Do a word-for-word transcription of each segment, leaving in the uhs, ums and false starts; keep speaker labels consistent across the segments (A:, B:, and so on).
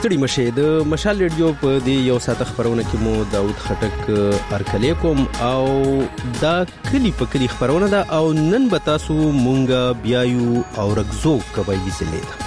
A: ستړي مشه د مشال ریډیو په دې یو ساعت خبرونه کې مو داود خټک ارکلی کوم او دا کلی په کلی خبرونه ده او نن به تاسو مونږه بیايو او رغزو قبایلی ضلع ده.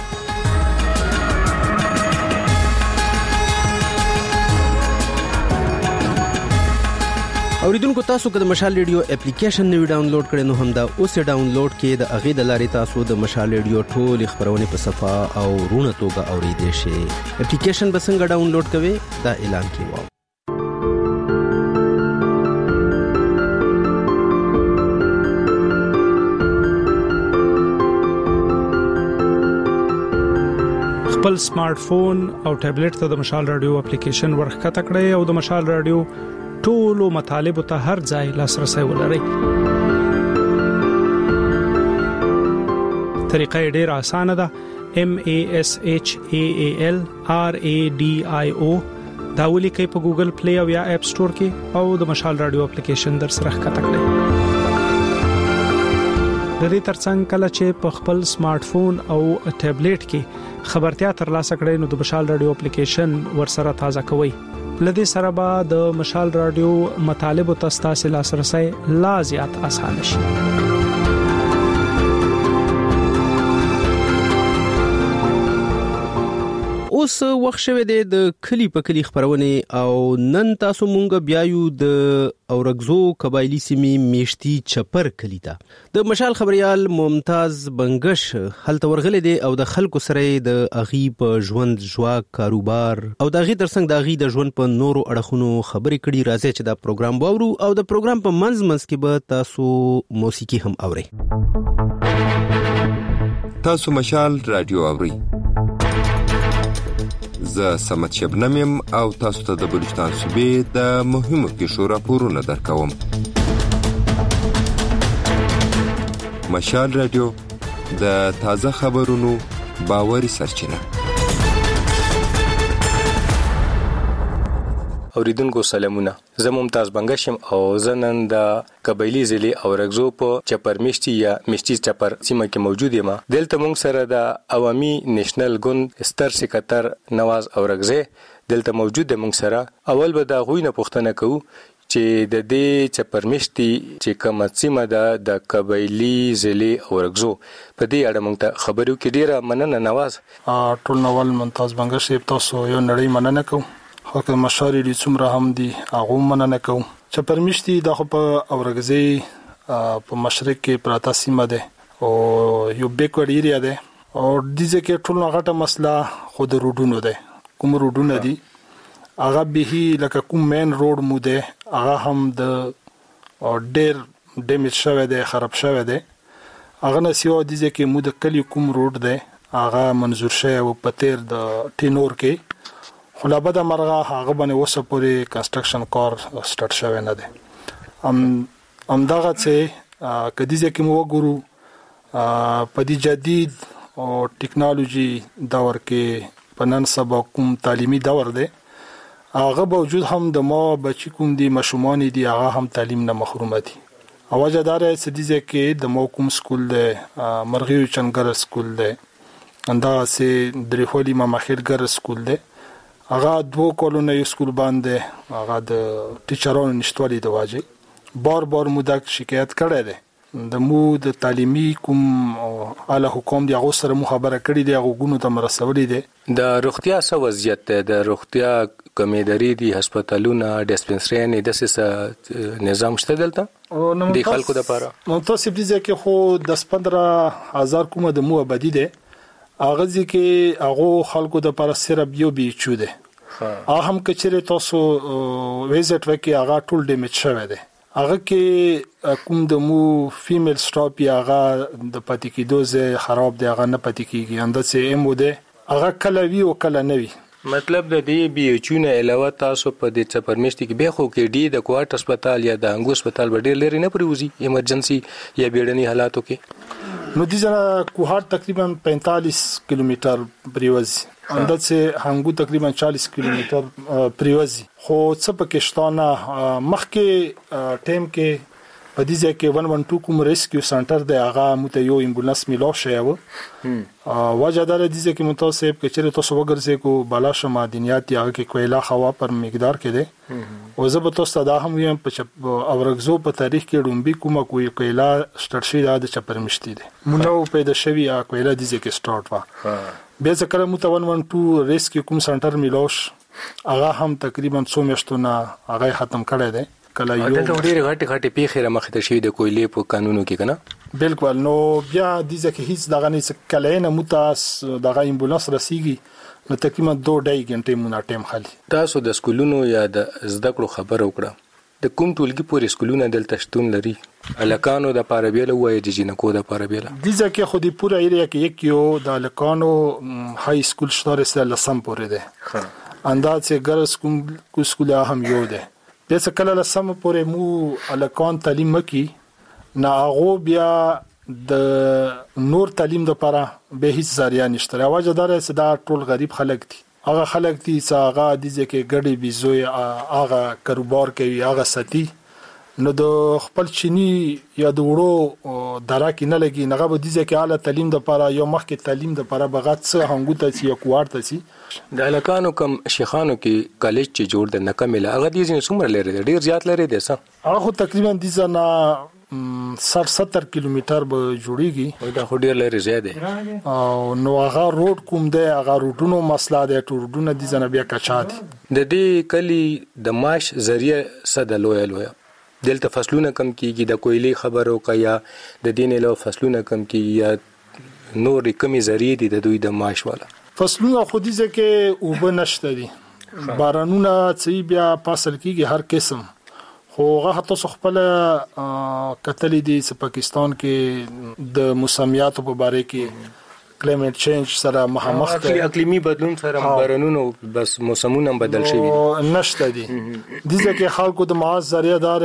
A: اوریدونکو تاسو که د مشال ریډیو اپلیکیشن نوی ډاونلوډ کړئ نو هم دا اوس ډاونلوډ کې د اغه د لارې تاسو د مشال ریډیو ټول خبرونه په صفه او رونه توګه اوریدئ شئ. اپلیکیشن به څنګه ډاونلوډ کوئ دا اعلان کیوه.
B: خپل سمارټ فون او ټابلیټ ته د مشال ریډیو اپلیکیشن ورخکته کړئ او د مشال ریډیو ټولو مطالب ته هر ځای لاسرسي ولرئ. طریقه ډیره اسانه ده. M A S H A A L R A D I O دا ولیکئ په ګوګل پلی او یا اپ سٹور کې او د مشال رادیو اپلیکیشن در سره ښکته کړئ. د دې ترڅنګ کله چې په خپل سمارټ فون او ټابلیټ کې خبرتیا ترلاسه کړئ نو د مشال رادیو اپلیکیشن ورسره تازه کوئ. لدې سره به د مشال رادیو مطالب او تاسو لاسرسي لا زیات آسان شي. اوس وخت شوه د کلی په کلی خبرونه او نن تاسو مونږ بیايو د اورغزو قبایلی سیمې میشتي چپر کلی ته د مشال خبريال ممتاز بنگش هلته ورغلې دي او د خلکو سره د اغي په ژوند ژواک کاروبار او د اغي ترڅنګ د اغي د ژوند په نورو اړخونو خبرې کړي. راځي چې دا پروګرام وورو او د پروګرام په منځ منځ کې به تاسو موسیقي هم اورئ.
C: تاسو مشال رادیو اورئ. زه سمت شبنمیم او تاسو ته د بلوچستان صوبې د مهمو پیښو راپورونه درکوم. مشال رادیو د تازه خبرونو باوري سرچینه.
D: اوریدونکو سلامونه. زه ممتاز بنگشم او زنن د قبایلی ضلع اورغزو په چپر میشتي یا میشتي چپر سیمه کې موجود یم. دلته موږ سره د عوامي نېشنل ګوند ستر سکرټر نواز اورغزي دلته موجود دی. موږ سره اول به دا غوینه پوښتنه کوو چې د دې چپر میشتي چې کومه سیمه ده د قبایلی ضلع اورغزو په دې اړه موږ ته خبرو کې ډیره مننه نواز.
E: ټول نوال ممتاز بنگشم تاسو یو نړۍ مننه کوم. خو مشاري دي څومره هم دي هغه مننه کوم. چپر میشتي د خو په اورغزي په مشرق کې پراته سیمه ده او یو بیکورډ ایریا ده او دځه کې ټول غټه مسله خود روډونو ده. کوم روډونه دي هغه به لکه کوم مین روډ مو ده هغه هم د ډېر ډیمیج شوی ده، خراب شوی ده. هغه نسیو دځه کې مو د کلی کوم روډ ده هغه منظور شوی او په تیر د ټینور کې خلابه د مرغه هغه باندې وسه پوری کنستراکشن کار سٹارټ شوی نه ده. ام امداغه چې کدیځه کې مو وګورو په دې جدید او ټیکنالوژي دور کې پنن سبا کوم تعلیمي دور ده هغه باوجود هم د ما بچی کوم دي مشومان دي هغه هم تعلیم نه محروم دي. اواجه دار سدیځه کې د مو کوم سکول ده مرغیو چنګر سکول ده انده سي دريخولي مامخیر ګر سکول ده هغه دوه کولونه یو سکول باندې هغه د ټیچرانو نشټوالي د واجب بار بار مودا شکایت کړی دی. د مو د تعلیمي کوم اعلی حکومت دی هغه سره مخابره کړی دی هغه غونو ته مرسولې دی.
D: د روغتیا سو وضعیت د روغتیا کمیداري دي هسپتالونه ډیسپنسري د سیس نظام شته دلته د خلکو د لپاره.
E: نو تاسو دې ځکه خو د پندرہ هزار کومه د مو آبادی ده هغه ځکه هغه خلکو د لپاره سره یو بي چو ده. هغه هم کچره تاسو ویزټ وکي هغه ټول ډیمیج شوی دی. هغه کې کوم د مو فیمیل سټاپ یا هغه د پاتې کېدو ځای خراب دی هغه نه پاتې کیږي انده سي ام ده هغه کله وی او کله نه وی.
D: مطلب د دې بي چونه علاوه تاسو په دې چپرمشتي کې به خو کې ډي د کوارټ هسپتال یا د انګو هسپتال ډېر لري نه پریوزي ایمرجنسي یا بیړني حالاتو کې.
E: نو دې ځنه کوهات تقریبا پینتالیس کیلومتر پریوزي انده سي هنګو تقریبا چالیس کیلومتر پریوزي خو څه پکشتانه مخکې ټیم کې په دې ځای کې ون ون ټو کوم ریسکیو سنټر دی هغه مت یو امبولانس میلو شوی و وجه دار دي چې متوسب کې چې تاسو وګرځي کو بالا شمه دنیات یغه کې کویلا خوا پر مقدار کې دی او زه به تاسو دا هم یم په اورغزو په تاریخ کې ډومبي کومه کوی کویلا سٹارټ شوی د چپرمشتي دی مونږ پیدا شوی ا کویلا دي چې سٹارټ وا بیا ځکه مت ون ون ټو ریسکیو کوم سنټر میلوش هغه هم تقریبا څو میاشتونه هغه ختم کړی دی کله یو
D: دلته ډېر غټي غټي پیخره مخ ته شوی د کویلې په قانونو کې کنه
E: بالکل نو بیا د ځکه هیڅ دغه نه کله نه متاس دغه امبولانس رسیږي نو تقریبا دوه ډای غنټې مونږه ټیم خالي
D: تاسو د سکولونو یا د زده کړو خبر وکړه د کوم ټولګي پورې سکولونه دلته شتون لري الکانو د پاربیل وای د جنکو د پاربیل
E: د ځکه خو د پوره ایریا کې یک یو د الکانو های سکول شتاره سره لسم پورې ده اندازه ګرس کوم کو سکول هم یو ده د څه کله لسم پورې مو الکان تعلیم کی نه هغه بیا د نور تعلیم د لپاره به هیڅ ذریعہ نشته راوځه دار چې دا ټول غریب خلک دي هغه خلک دي چې هغه د ځکه ګډي بيزوي هغه کاروبار کوي هغه ساتي نو د خپل چینی یا د وړو درا کې نه لګي نغه به د ځکه اعلی تعلیم د لپاره یو مخکې تعلیم د لپاره بغات څه هنګو ته چې کوارته سي
D: د الکانو کم شیخانو کې کالج چې جوړ د نکمل هغه دي چې څومره لري ډیر زیات لري دي څه
E: هغه تقریبا د ځنا ساठ ستر کیلومتر به جوړیږي
D: دا خو ډیر لري زیاده
E: او نو هغه روډ کوم دی هغه روډونو مسله دی روډونه د ځنا بیا کچا دي
D: د دې کلی د ماش ذریعہ صد لوی لوی دلته فصلونه کم کیږي د کویلې خبرو کیا د دینې له فصلونه کم کیږي یا نور کمی ذریعہ دي د دوی د ماش والا
E: فصلونه خو دي چې او بنشته دي بارانونه چې بیا فصل کیږي هر قسم خو هغه تاسو خپل کتلې دي چې پاکستان کې د موسمیاتو په باره کې کلایمټ چینج سره مخامخ
D: دي اقلیمی بدلون سره بارانونو بس موسمونه بدل شوي
E: دي نشته دي د ځکه خلکو د معاش ذریعہ دار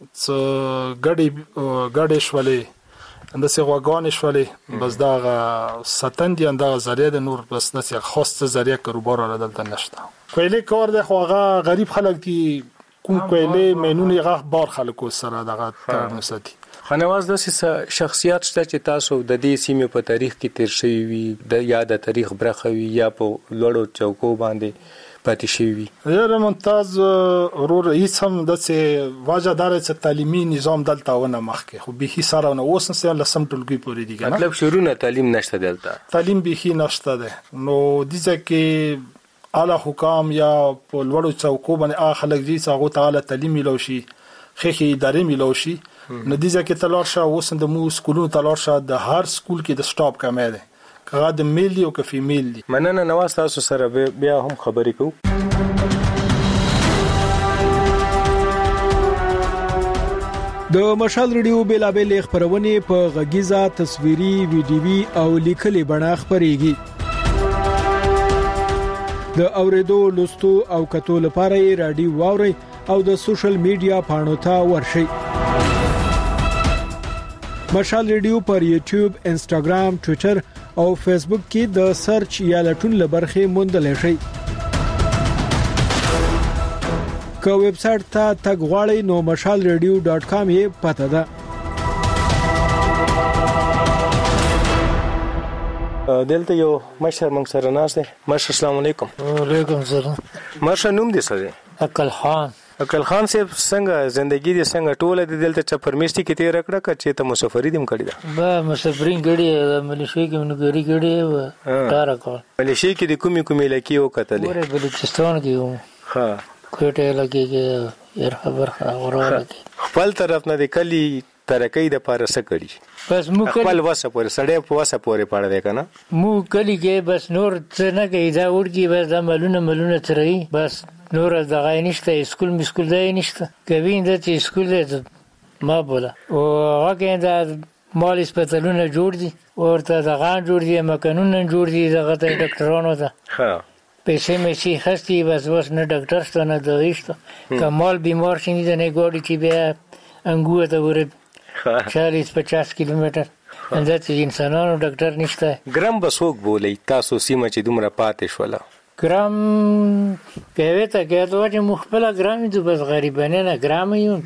E: څ غړي غړي شولې اند څه غوګان شولې بس دا ستن دي اند ذریعہ د نور بس د خاصه ذریعہ کاروبار را دلته نشته کویلې کور د خوغه غریب خلک دي کوم کویلې مینونی غاخ بار خلکو سره دغه تر نستی
D: خنواز د شخصیت شته چې تاسو د دې سیمې په تاریخ کې تیر شوی وي د یا د تاریخ برخه وي یا په لوړو چوکو باندې پاتې شوی وي
E: یاره ممتاز ورور هیڅ هم د څه واجه دار چې تعلیمي نظام دلته ونه مخکې خو به هیڅ سره نه اوس نه لسم ټولګي پورې دي
D: مطلب شروع تعلیم نشته دلته
E: تعلیم به هی نشته ده نو د ځکه اعلی حکام یا په لوړو چوکو باندې اخلک دي چې هغه تعالی تعلیم ملوشي خخي ادارې ملوشي نو دې ځکه تلار شه اوس د مو سکولونو تلار شه د هر سکول کې د سټاپ کمه ده کغه د میل دی او ک فیمیل دی
D: مننه نواز تاسو سره بیا هم خبرې کوو
F: د مشال ریډیو بیلابل خبرونه په غږیزه تصویري ویډیوي او لیکلي بڼه خبريږي د اوریدو لوستو او کتو لپاره رادیو واوري او د سوشل میډیا پاڼو ته ورشي مشال ریډیو پر یوټیوب، انسټاګرام، ټوئیټر او فیسبوک کې د سرچ یا لټون لبرخه موندل شي. که ویب سټ ته تګ غواړئ نو مشال ریډیو ډاټ کام یې پته ده.
D: دلته یو مشر موږ سره ناست دی. مشر السلام علیکم.
G: وعلیکم السلام.
D: مشر نوم دې څه دی؟
G: اکل خان.
D: اکل خان صاحب څنګه ژوندۍ دي څنګه ټوله د دلته چپرمیشتي کې تیر کړه کچې ته مسافری دیم کړی دا
G: با مسافرین کړي ملیشي کې منګری کړي و کار کول
D: ملیشي کې د کومي کومي لکی او کتلې
G: ورې بلوچستان کې و
D: ها
G: کوټه لکی کې ير خبر اوره
D: خپل طرف نه د کلی ترکې د پارسه کړي
G: بس مو
D: خپل وسه پورې سړې په وسه پورې پاړه دی کنه
G: مو کلی کې بس نور څه نه کوي دا ورکی بس د ملونه ملونه ترې بس نور د غای نشته اسکول مسکول دی نشته کوي د چې اسکول دی ما بوله او هغه د مال سپیټلونه جوړ دي ورته د غان جوړ دي مکانونه جوړ دي دغه ته ډاکټرانو ته ها پیسې مې شي خستي بس بس نه ډاکټر ست نه دویشته کمال بیمار شي نه نه ګوري چې بیا انګو ته ور چالیس پچاس کیلومتر اندته انسانانو ډاکټر نشته
D: ګرام بسوک بولې تاسو سیمه چې دومره پاتې شوله
G: ګرام کوي ته کې ته چې مخبل ګرام دي بس غریبانه نه ګرام یو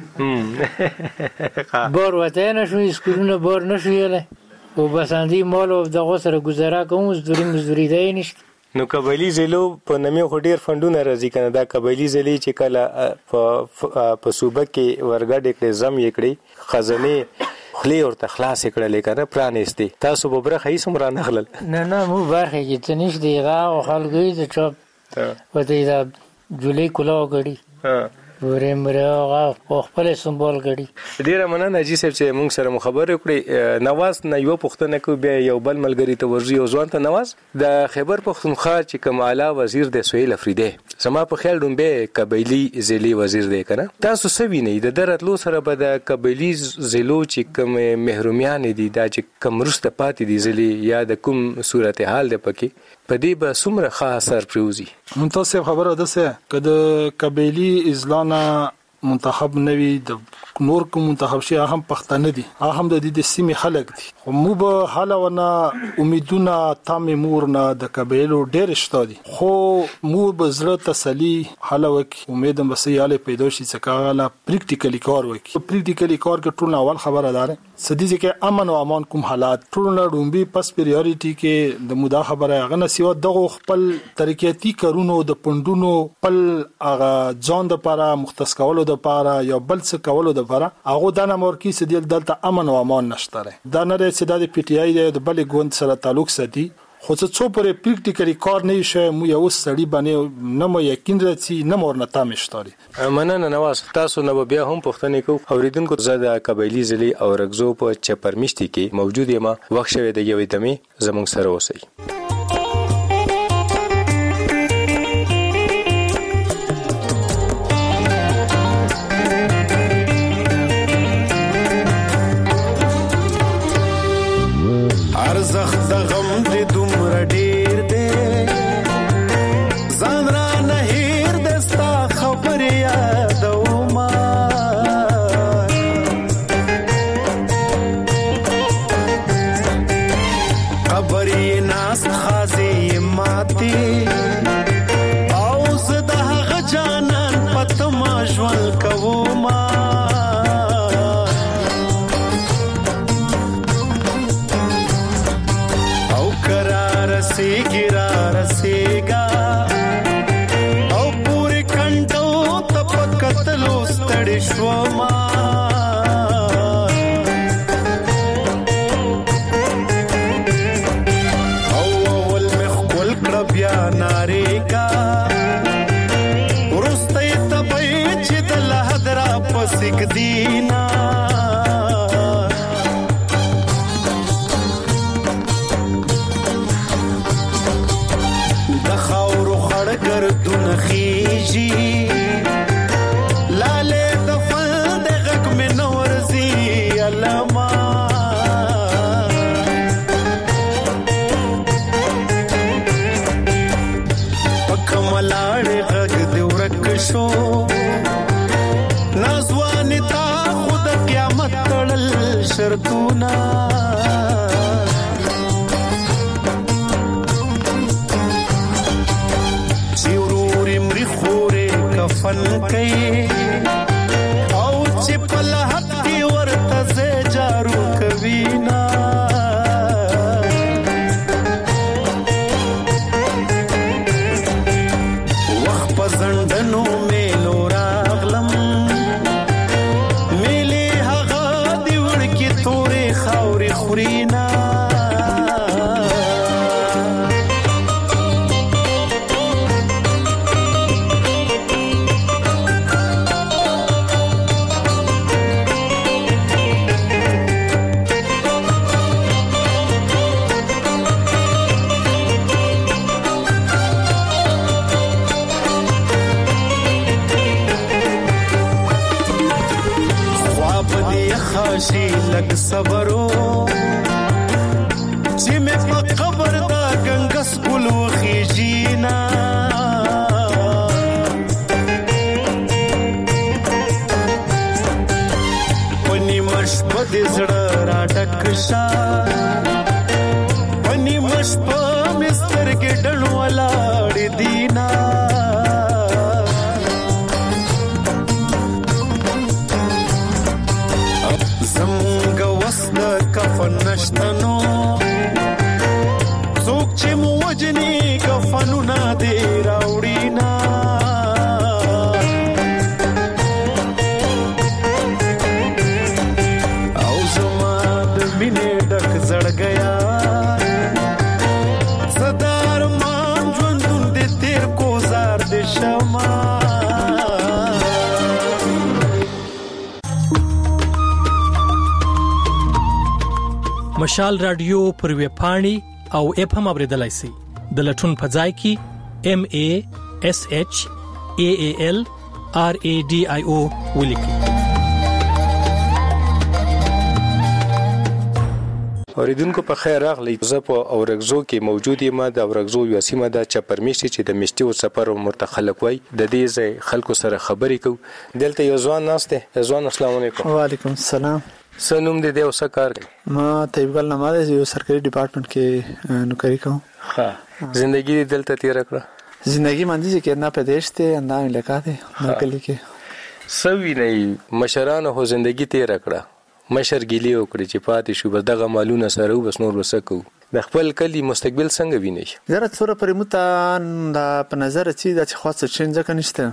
G: بور وته نه شو سکولونه بور نه شو یله او بس اندی مال او دغه سره گزاره کوم زوري مزوري دی نشته.
D: نو قبایلی ضلعو په نامه خو ډیر فندونه راځي کنه دا قبایلی ضلع چې کله په په صوبه کې ورګډ کړي زم یې کړي خزانه خلی او تخلاص کړل کنه پرانېستي تاسو به برخه هیڅ مر نه خلل
G: نه نه مو برخه کې تنش دی غا او خلګي ته چپ وته دا جولای کولو غړي ها ورې مرغه خپل سمبول غړي
D: ډیره مننه جی صاحب چې موږ سره خبرې کړې. نواز نه یو پښتنه کو بیا یو بل ملګری ته ورځي او ځوان ته نواز د خیبر پښتونخوا چې کوم اعلی وزیر د سهیل افریدی سما په خیال ډومبه قبایلی ضلع وزیر دی کنه تاسو سوي نه د درتلو سره به د قبایلی ضلعو چې کوم محرومیان دي دا چې کوم رسته پاتې دي ضلع یا د کوم صورتحال ده پکې پدې به څومره خاص اثر پروزي.
E: منتصف خبره ده سه کده قبایلی ازلانا منتخب نوي د نور کوم منتخب شي هم پښتانه دي هم د دې سیمې خلک دي خو مو به حالونه امیدونه تام مور نه د قبایلو ډېر شته دي خو مو به زړه تسلی حالوک امید هم وسیاله پیدا شي چې کاغه پریکټیکلی کار وکي پریکټیکلی کار کې ټول اول خبره دار سدي چې امن او امان کوم حالات ټول نه ډومبي پس پریورټی کې د مودا خبره غنه سیو دغه خپل طریقېتی کارونو د پندونو خپل اغه ځان د لپاره مختص کولو د لپاره یا بل څه کولو د لپاره هغه د نامور کې سدي دلته امن او امان نشته دا نه رسې د پی ټی آی د بل ګوند سره تعلق ساتي خو څه څو پرې پریکټیکلی کار نه شي مو یو سړی باندې نه مو یقین راځي نه مور نه تام شتاري.
D: مننه نواز تاسو نو بیا هم پښتنې کو اوریدونکو زده قبایلی ضلع او رغزو په چپرمشتي کې موجود یم وخت شوی د یوې دمه زموږ سره اوسئ.
H: ارزخ د غم دې دومره ډېر دې ځان را نه هېر د ستا خبرې یادومه خبرې ناست خازې ماتې او زه د هغه جانان په تمه ژوند کومه गिरा रसेगा او پوری کنټو تپ کتلو ستړي شوما او اول مخ کول کړ بیا ناریکا ورسته تبې چې د لهدرا پسک دینا گردون خیجی لاله دفل دغک من ورزی علما پکملاړ غږ دی ورک شو نازوان تا خود قیامت تړل شرطونه فن کئی او چې په لحد کې ورته زه جارو کوینا وخت په زندنو میلو راغلم میلې هغه دی وړکې تورې خاورې خورینا خاشي لګ صبرو چې مې په قبر دا ګنګس ګل وخیجینا پنی مش په دې زړه را ډکشا پنی مش په مستر کې ډلو ولاړ والدینا زمونږ وسد کفن نشتنو څوک چې مو وجني کفنونه دې راوړینا او زما د مینې ډک زړ گیا صدر مان ژوندون دې تیر کو زار دې شما
I: مشال رادیو پر وی پاڼي او اپ هم اوریدلای شئ د لټون په ځای کې ام ا اس اچ ا ا ال ار ا ډي آی او ولیکئ.
D: اوریدونکو په خیر راغلی. زه په اورګزو کې موجود یم. د اورګزو یو سیمه ده چې پرمیشتي چې د میشتي او سفر مرتخلق وای د دې ځای خلکو سره خبرې کو. دلته یو ځوان ناشته. ځوان السلام علیکم.
J: وعلیکم السلام.
D: سنوم دې دی او څه کار کوي؟
J: ما طیبګل نماز یو سرکاري ډپارټمنټ کې نوکری کوم.
D: ها زندگی دلته تیر کړه؟
J: زندگی مندي چې نه پدېش ته نه لکاته نه کلی کې
D: سوي نه مشران هو زندگی تیر کړه. مشر ګیلی وکړي چې پاتې شو بس دغه مالونه سره وبس نور وسکو. د خپل کلی مستقبل څنګه ویني؟
J: زره څوره پرموته د په نظر چې د خاصه چینج کنيشته.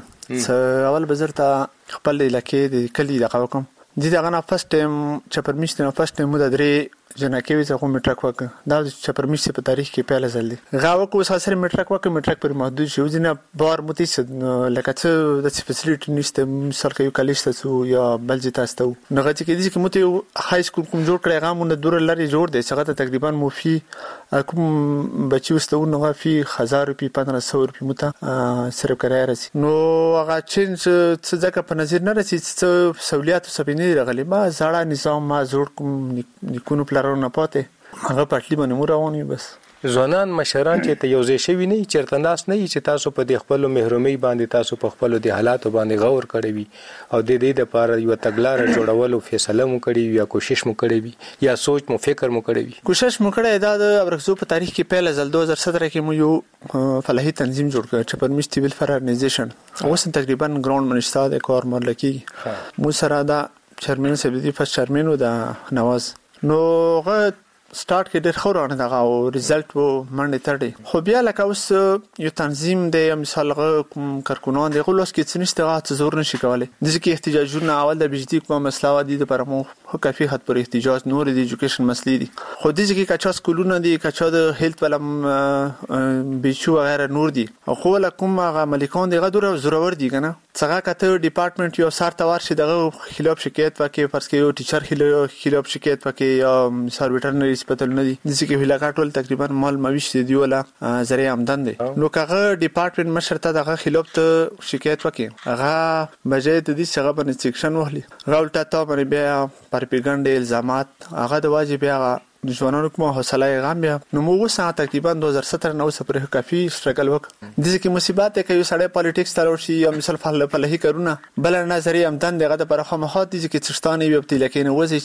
J: اول بزرته خپل علاقې د کلی د قوم دي دغه نه فرست ټایم چې پرمیشن نه فرست ټایم د درې جنکه زه کوم میټرک وک دا چې پرمیشن په تاریخ کې پهل ځل دي غاوه کو اساسره میټرک وک میټرک پر محدود شو ځنه بار متیس لکه څه د فیسیلیټی نشته مثال کې یو کلیش تاسو یا بلځ تاسو نه غږی کې دي چې مته های سکول کوم جوړ کړی غامونه دور لري جوړ دي څنګه تقریبا موفي کوم بچي واستو نو فی هزار روپی پندرہ سو روپی مته صرف کرای رسی نو هغه چین څه ځکه په نظر نه رسی څه سہولیات سپینې راغلي ما زړه نظام ما جوړ کوم نکونو پلارونه پاتې هغه پټلی باندې مو رواني بس.
D: ځوانان مشران چې ته یو ځای شوی نه چیرته ناس نه چې تاسو په د خپل محرومي باندې تاسو په خپل د حالاتو باندې غور کړی وي او د دې لپاره یو تګلارې جوړولو فیصله مو کړی یا کوشش مو کړی وي یا سوچ مو فکر مو کړی وي؟
J: کوشش مو کړی دا د اورګزو په تاریخ کې پهل ځل دو هزار سترہ کې مو یو فلاحي تنظیم جوړ کړ چې پرمیشتي ویل فرارنایزیشن اوس تقریبا ګراوند منشتا د کار مرلکی مو سره دا چیرمن سبدي فاست چیرمن و د نواز نو غ سٹارټ کې ډېر خو رانه دغه او ریزلټ وو منډه تړي خو بیا لکه اوس یو تنظیم دی مثال غ کارکونان دی غلوس کې څنشته غا زور نشي کولای د ځکه احتجاجونه اول د بجدي کوم مسله و دي د پرمو کافي حد پر احتجاج نور د ایجوکیشن مسلې دي خو د ځکه کچا سکولونه دي کچا د هیلث ولم بيچو غیر نور دي خو لکم غ ملکان دی غ دور زورور دي کنه څنګه کته ډپارټمنټ یو سار توار شي دغه خلاف شکایت وکي فرض کې یو ټیچر خلاف شکایت وکي یا مثال ویټرنری هسپتال نه دي ځکه ویلاګه ټول تقریبا مال مویش دي ولا ذریعہ آمدن دي نو کغه ډپارټمنټ مشرته دغه خلاف ته شکایت وکي هغه بجې د دې څنګه باندې سیکشن وهلي غولټه تا باندې بیا پرپګاندا الزامات هغه د واجب هغه د ژوندانو کومه حوصله غام بیا نو موږ ساعت تقریبا دو هزار سترہ نو سره پر کافي سټرګل وک د دې کې مصیبت کې یو سړی پالیټکس تلور شي یا مثال فعال فلهي کارونه بل نظری امدن دغه د پر خامخات دي چې تشتانه وي په لکه نه وځي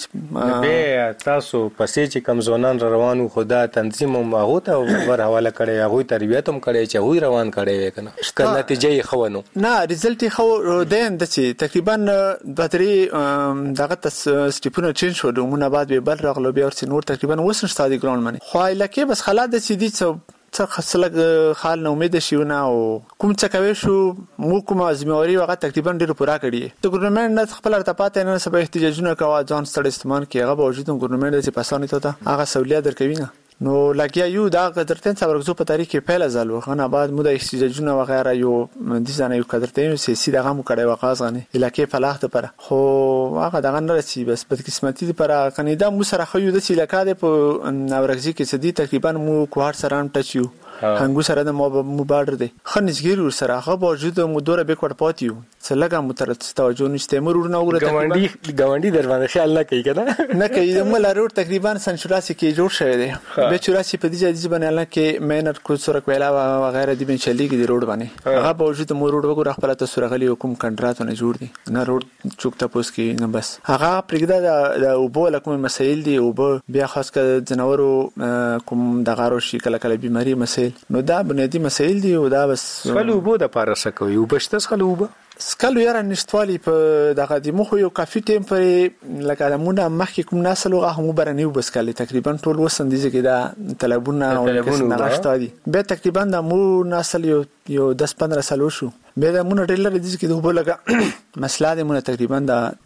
D: به تاسو پسې چې کم ځوانان روانو خدا تنظیم ماغو ته ور حواله کړي هغه تربیت هم کړي چې وی روان کړي وکنه که نتیجه یې خونو
J: نه ریزلټ خو دین د چې تقریبا باتری دغه سټیپونه چینج شو دومره بعد به بل راغلو بیا ورته نور تقریبا وسن ستادي ګراوند باندې خو لکه بس خلا د سیدی څه څه خاصله خال نو امید شيونه او کوم څه کوي شو مو کوم ازموري وغه تقریبا ډیر پورا کړی ته ګورنمنت نه خپل ارتباط نه سبا احتجاجونه کوي ځان ستړي استعمال کیږي هغه باوجود ګورنمنت چې پاسانه ته هغه سہولیت درکوي نه نو لګیا یو دا قدرتن څورګزو په تاریخ کې پهل ځل وغه بعد مو د احتجاجونه وغیرہ یو د ځانه یو قدرتن سیاسي دغه مو کړي وقاز غني علاقې فلاح ته پر خو هغه دغه نه رسي بس بد قسمتي پر کنيدا مو سره خو د سیلکا د په اورګزي کې سدي تقریبا مو کوهار سره هم ټچیو هنګو سره د مو بارډر دی خنځګیر ور سره هغه باوجود مو دوره بیکوړ پاتیو څه لګه مترت توجه نشته مرور نه وګړه
D: ګاونډي ګاونډي دروازه خیال نه کوي کنه
J: نه کوي مل رور تقریبا سنچوراسی کې جوړ شوی دی به چوراسی په دې ځای باندې الله کې مینر کو سره کویلا و غیره دی بن چلی کې دی روډ باندې هغه باوجود مو روډ وګړه خپل تاسو غلي حکم کنټراتونه جوړ دي نه روډ چوکته پوس کې نه بس هغه پرګدا د اوبو لکه مسایل دي او بیا خاص کر جنورو کوم د غارو شي کله کله بیماری مسایل مسایل. نو دا بنیادی مسایل دي او دا بس
D: خلو بو د پارسه کوي او بشته خلو بو
J: سکلو یاره نشټوالی په دغه د مخ یو کافي ټیم پر لکه دمونه مخکې کوم نسل هغه هم برنیو بس کله تقریبا ټول وسندیږي کې دا طلبونه او نغښت دي به تقریبا د مو نسل یو یو دس پندرہ سالو شو به د مونږ ډیلر دي چې دوه لګه مسله د مونږ تقریبا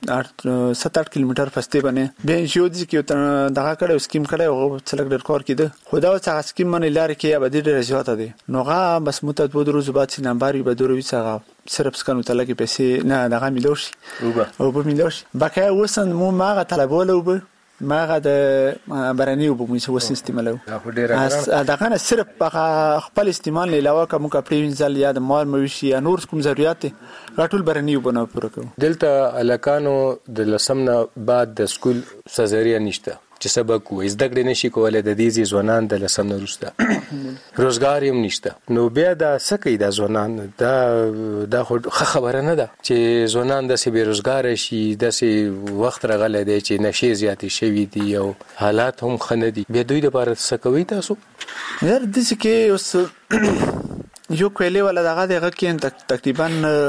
J: د سات اټ کیلومتر فسته باندې به یو دي چې دغه کړه سکیم کړه او څلګ ډیر کار کړي خدا او څنګه سکیم باندې لار کې ابدي ډیر زیاته دي نوغه بس متد بو دروز بعد چې نمبر به دروي څنګه صرف سکانو تلګي پیسې نه دغه ملوش او به ملوش بقای وسن مو ماغه طلبوله وب ماغه د برانی وب مو سو استعمالو دغه نه صرف خپل استعمال نه علاوه کوم کپړې وینځل یا د مال موشي یا نور کوم ضرورت راټول برانی وب نه پوره کوم
D: دلته الکانو د لسمنه بعد د سکول سزاریا نشته چې سبق وې زده کړې نشي کولای د دې ځوانان د لسم نه وروسته روزګار هم نشته نو بیا دا سکه د ځوانان دا دا خبره نه ده چې ځوانان د سی بیروزګار شي د سی وخت راغلی دی چې نشي زیاتې شوي دي او حالات هم خنه دي بیا دوی د بار سکوي تاسو
J: یار د څه کې اوس یو کویلې ولا دغه دغه کې تقریبا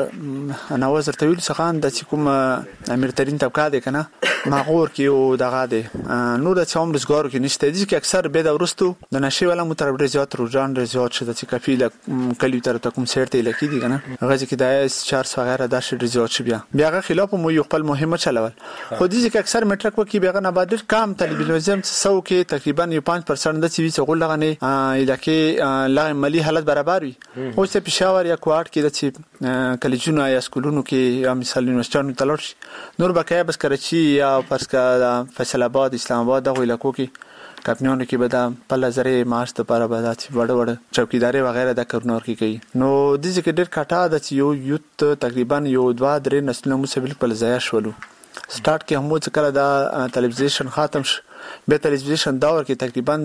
J: نوازر طویل څخه د کوم امیر ترين طبقه ده کنه ماغور کې او دغه ده نو د څوم روزګار کې نشته دي چې اکثر به د ورستو د نشي ولا متربر زیات روزان زیات شته چې کفیل کلی تر ته کوم سیرته لکې دي کنه هغه چې د اس چهار وغیرہ د شې زیات شي بیا بیا خلاف مو یو خپل مهمه چلول خو دي چې اکثر مټرک وکي بیا نه بعد کم تلویزیون څو کې تقریبا یو پنځه درصد د سی وی څغول لغنه الکه لا مالی حالت برابر وي او څه پېښور یا کوارټ کې د چې کلیجونو یا سکولونو کې یا مثال یونیورسيټونو تلل شي نور بقای بس کراچي یا فرسکا فیصل آباد اسلام آباد دغه علاقو کې کمپنیونو کې به د په لزرې معاش ته لپاره به د وړ وړ چوکیداري وغیرہ د کورنور کې کوي نو د ځکه ډېر کټا د یو یوت تقریبا یو دوا درې نسلونه مو سبل په ځای شولو سٹارټ کې هم څه کړه د ټلویزیون ختم شو به ټلویزیون داور کې تقریبا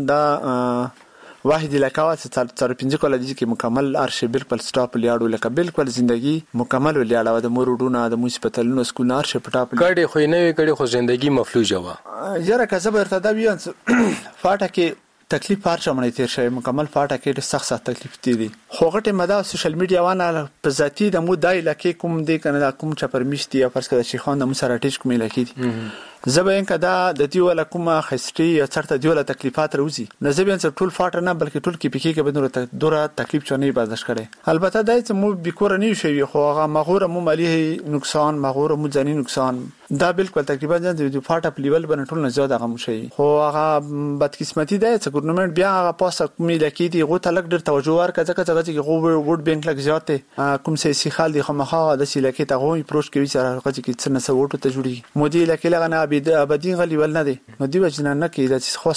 J: د واحد علاقات تر پنځه کال دي کې مکمل ارشیف بالکل سټاپ لیاړو لکه بالکل ژوندۍ مکمل لیاړو د مورډونو د موسپټلونو سکول ارشیف ټاپ
D: کړي خو نه وي کړي خو ژوندۍ مفلوجه و
J: یاره که زبر ته دا ویان فاټه کې تکلیف پارچه مونږ تیر شوی مکمل فاټه کې سخت سخت تکلیف دي خو غټه مدا سوشل میډیا وانه په ذاتی د مو دای لکه کوم دی کنه کوم چا پرمیشتي یا فرض کړه چې خان د مو سره ټیچ کومې لکه دي زبین کدا د دیو ولا کومه خستري یا چرته دیو ولا تکلیفات روزي نه زبین څه ټول فاټ نه بلکې ټول کې پکې کې بدنه دوره تکلیف چونه برداشت کړي البته دای چې مو بکور نه شي خو هغه مغور مو مالی نقصان مغور مو ځاني نقصان دا بالکل تقریبا د فاټ اپ لیول باندې ټول نه زیات هغه مو شي خو هغه بدقسمتي دی چې ګورنمنت بیا هغه پاسه کومې لکې دي غو تلک ډیر توجه ورکړه ځکه چې غو وډ بانک لګ زیاته کوم سي خال دي خو مخه د سې لکې ته غوي پروش کوي چې هغه چې څه نه سوټو ته جوړي مودي لکې لغنه د ابدي غلی ول نه دي نو دی وجنه نه کې د خاص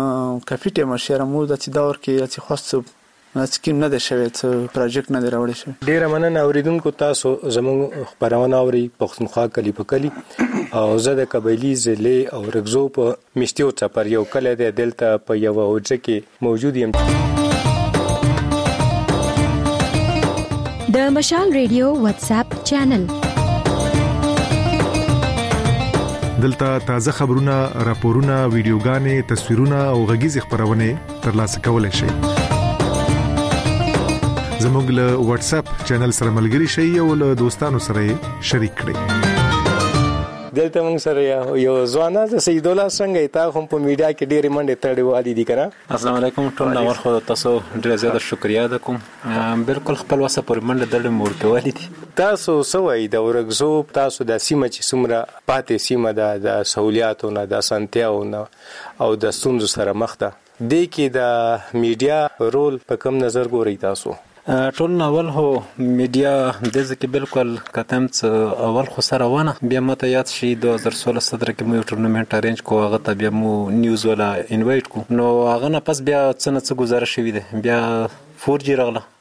J: کافيټه مشره مو د دور کې چې خاص سکیم نه ده شوی څه پروجیکټ نه دی راوړی شوی
D: ډیره مننه اوریدونکو تاسو زموږ خبرونه اوري پښتونخوا کلی په کلی او زه د قبایلی ضلع او رغزو په مشتیو چپر یو کله د دلته په یو اوجه کې موجود یم
K: د مشال ریډیو واتس اپ چینل
L: دلته تازه خبرونه راپورونه ویډیوګانې تصویرونه او غږیز خبرونه ترلاسه کولای شئ زموږ له واتس اپ چینل سره ملګري شئ او له دوستانو سره شریک کړئ
D: دلته موږ سره یو ځوان د سید الله څنګه تا هم په میډیا کې ډېر منډه تړي والي دي کنه
M: السلام علیکم ټول نور خو تاسو ډېر زیات شکریا ده کوم بالکل خپل وسه پر منډه دړې مور کوي دي
D: تاسو سوي د ورغزو تاسو د سیمه چې سمره پاتې سیمه د د سہولیاتو نه د سنتیاو نه او د ستونزو سره مخ ده د کې د میډیا رول په کوم نظر ګوري تاسو
M: ټول اول هو میډیا د ځکه بالکل کتم څ اول خو سره ونه بیا مته یاد شي دوه هزار سولہ صدر کې مو ټورنمنت ارینج کو هغه ته بیا مو نیوز ولا انوایټ کو نو هغه نه پس بیا څه نه څه گزارش شوی دی بیا فور جی راغله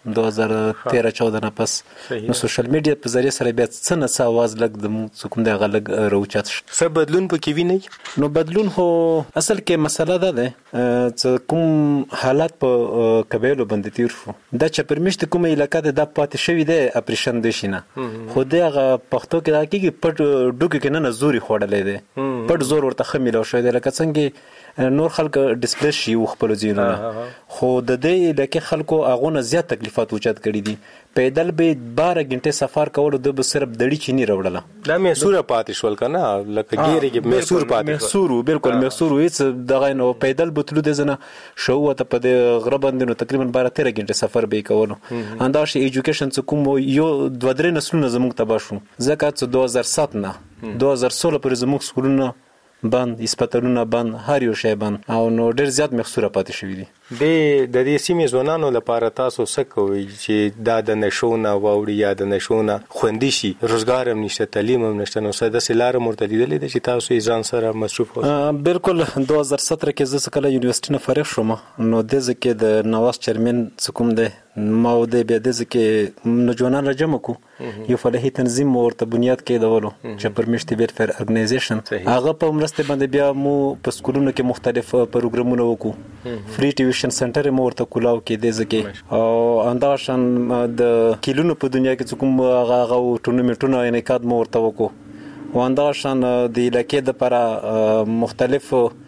M: دوه هزار تیرہ چودہ نه پس نو سوشل میډیا په ذریعہ سره بیا څه نه څه आवाज لګ د کوم د غلګ روچات
D: څه بدلون پکې ویني
M: نو بدلون هو اصل کې مسله ده ده چې کوم حالات په قبایلو باندې تیر شو د چپرمشت کومه علاقې ده د پاتې شوی ده اپریشن د شینه خو دغه پښتو کې راکېږي پټ ډوګ کې نه زوري خوړلې ده پټ زور ورته خمیلو شوی ده لکه څنګه نور خلک ډیسپلیس شي خپل ځینونه خو د دې لکه خلکو اغونه زیات تکلیفات وچت کړي دي پیدل به بارہ غنټه سفر کول د به صرف دړي چینی راوړله
D: دا میسور پاتې شول کنه لکه ګیره کې میسور پاتې
M: میسور بالکل میسور هیڅ دغه نو پیدل بتلو د زنه شو ته په د غربندونو تقریبا بارہ تیرہ غنټه سفر به کولو انداش ایجوکیشن څخه کوم یو دوه درې نسلونه زموږ تبا شو ځکه چې دوه هزار سات نه دوه هزار سولہ پر زموږ سکولونه بند اسپیټالونه بند هر یو شی بند او نو ډېر زیات مخسوره پاتې شوی دي
D: د د دې سیمې ځوانانو لپاره تاسو څه کوئ چې دا د نشونه واوړي یا د نشونه خوندي شي روزګار هم نشته تعلیم هم نشته نو څه د سلار مرتدیدلې د چې تاسو ځان سره مصروف اوسئ
M: بالکل دوه هزار سترہ کې زه کله یونیورسيټي نه فارغ شوم نو د ځکه د نواز چیرمن څکوم ده ما و د بیا د ځکه نو ځوانان راجم کو یو فلاحي تنظیم ورته بنیاد کې دولو چې پرمشتي ویلفیر ارګنایزیشن هغه په مرسته باندې بیا مو په سکولونو کې مختلف پروګرامونه وکړو فری ټیوشن سنټر مو ورته کولاو کې د ځکه او انداشن د کیلونو په دنیا کې کوم هغه ټورنمنټونه انعقاد مو ورته وکړو و انداشن د علاقې د لپاره مختلف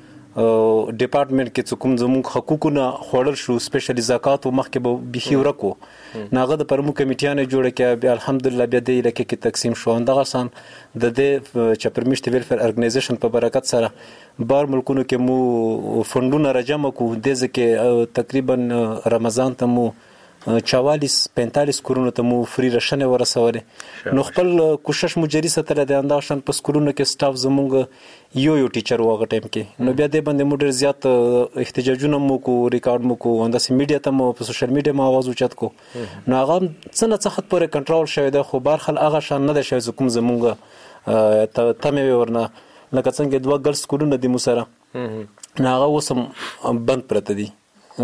M: ډپارټمنټ کې کوم زموږ حقوقونه خوړل شو سپیشلی زکات او مخکې به بيخي ورکو ناغه د پرمو کمیټیانه جوړه کې الحمدلله بیا د علاقې کې تقسیم شو اندغه سان د دې چپرمشت ویلفیر ارګنایزیشن په برکت سره بار ملکونو کې مو فندونه راجمع کو د ځکه تقریبا رمضان ته مو چوالیس پینتالیس کورونو ته مو فری راشنه ورسولې نو خپل کوشش مو جری ستل د انداشن په سکولونو کې سټاف زموږ یو یو ټیچر وغه ټایم کې نو بیا د باندې مو ډیر زیات احتجاجونه مو کو ریکارډ مو کو اند سي میډیا ته مو په سوشل میډیا مو आवाज اوچت کو نو هغه څنګه څه خط پورې کنټرول شوی دی خو بارخل هغه شان نه دی شوی کوم زموږ ته تمه ورنه لکه څنګه دوه ګل سکولونه دي مو سره نو هغه وسم بند پرته دي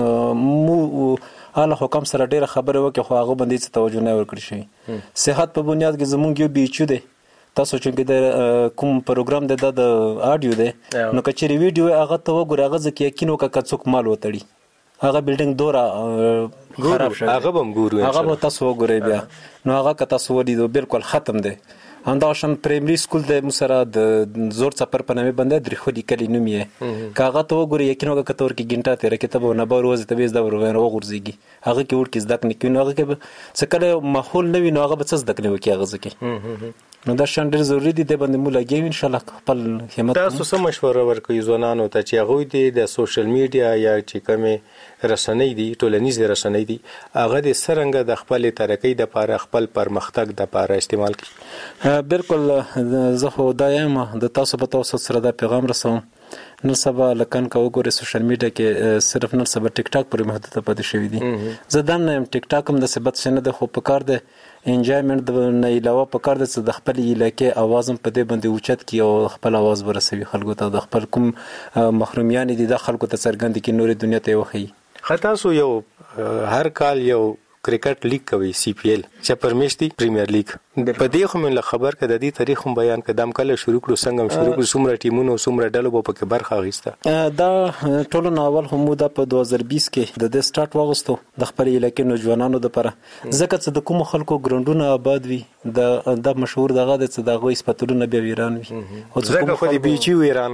M: مو حالا حکم سره ډیره خبره وکړه خو هغه باندې څه توجه نه ورکړی شي صحت په بنیاد کې زمونږ یو بیچو دی تاسو چې د کوم پروګرام د د اډیو دی نو کچېری ویډیو هغه ته وګورئ هغه ځکه یقین وکړه څوک مال وتړي هغه بلډینګ دورا خراب شوی
D: هغه هم ګورو
M: هغه به تاسو وګورئ بیا نو هغه که تاسو ولیدو بالکل ختم دی انداشن پرایمری سکول د مسره د زور څپر په نامه باندې درې خو لیکلي نوم یې کاغه ته وګورئ یقین وکړه کتور کې ګنټه تیر کتاب نه به روز ته وېز دا ورو غورځيږي هغه کې ورکې زده کنه کینو هغه کې څه کله ماحول نه وي نو هغه به څه زده کنه وکي هغه ځکه نو دا شان ډېر ضروری دي د باندې مولا کې ان شاء الله خپل همت
D: تاسو سم مشوره ورکوي ځوانانو ته چې هغه دي د سوشل میډیا یا چې کومه رسنۍ دي ټولنیز رسنۍ دي هغه د سرنګ د خپل ترقۍ د لپاره خپل پرمختګ د لپاره استعمال کړي
M: بالکل زه خو دا یم د تاسو په تاسو سره د پیغام رسوم نن سبا لکن کا وګورئ سوشل میډیا کې صرف نن سبا ټیک ټاک پر محدود پاتې شوی دي زه دا نه ټیک ټاک هم د ثبت شنه د خو په کار ده انجایمنت نه علاوه په کار ده چې د خپل علاقې आवाज هم په دې باندې اوچت کی او خپل आवाज ورسوي خلکو ته د خپل کوم محرومیان دي د خلکو ته څرګند کی نورې دنیا ته وخی
D: خطا سو یو هر کال یو کرکټ لیگ کوي سی پی ایل چې پرمیشتي پریمیر لیگ په دې خو من خبر کده د دې تاریخ هم بیان کدم کله شروع کړو څنګه شروع کړو څومره ټیمونو څومره ډلو په کې برخه اخیسته
M: دا ټولو ناول هم د په دوه هزار بیس کې د د سٹارټ واغستو د خپل علاقې نوجوانانو لپاره ځکه چې د کوم خلکو ګراوندونه آباد وي د د مشهور دغه د څه دغه اسپاتلونه به ویران وي
D: او ځکه خو دې بیچي ویران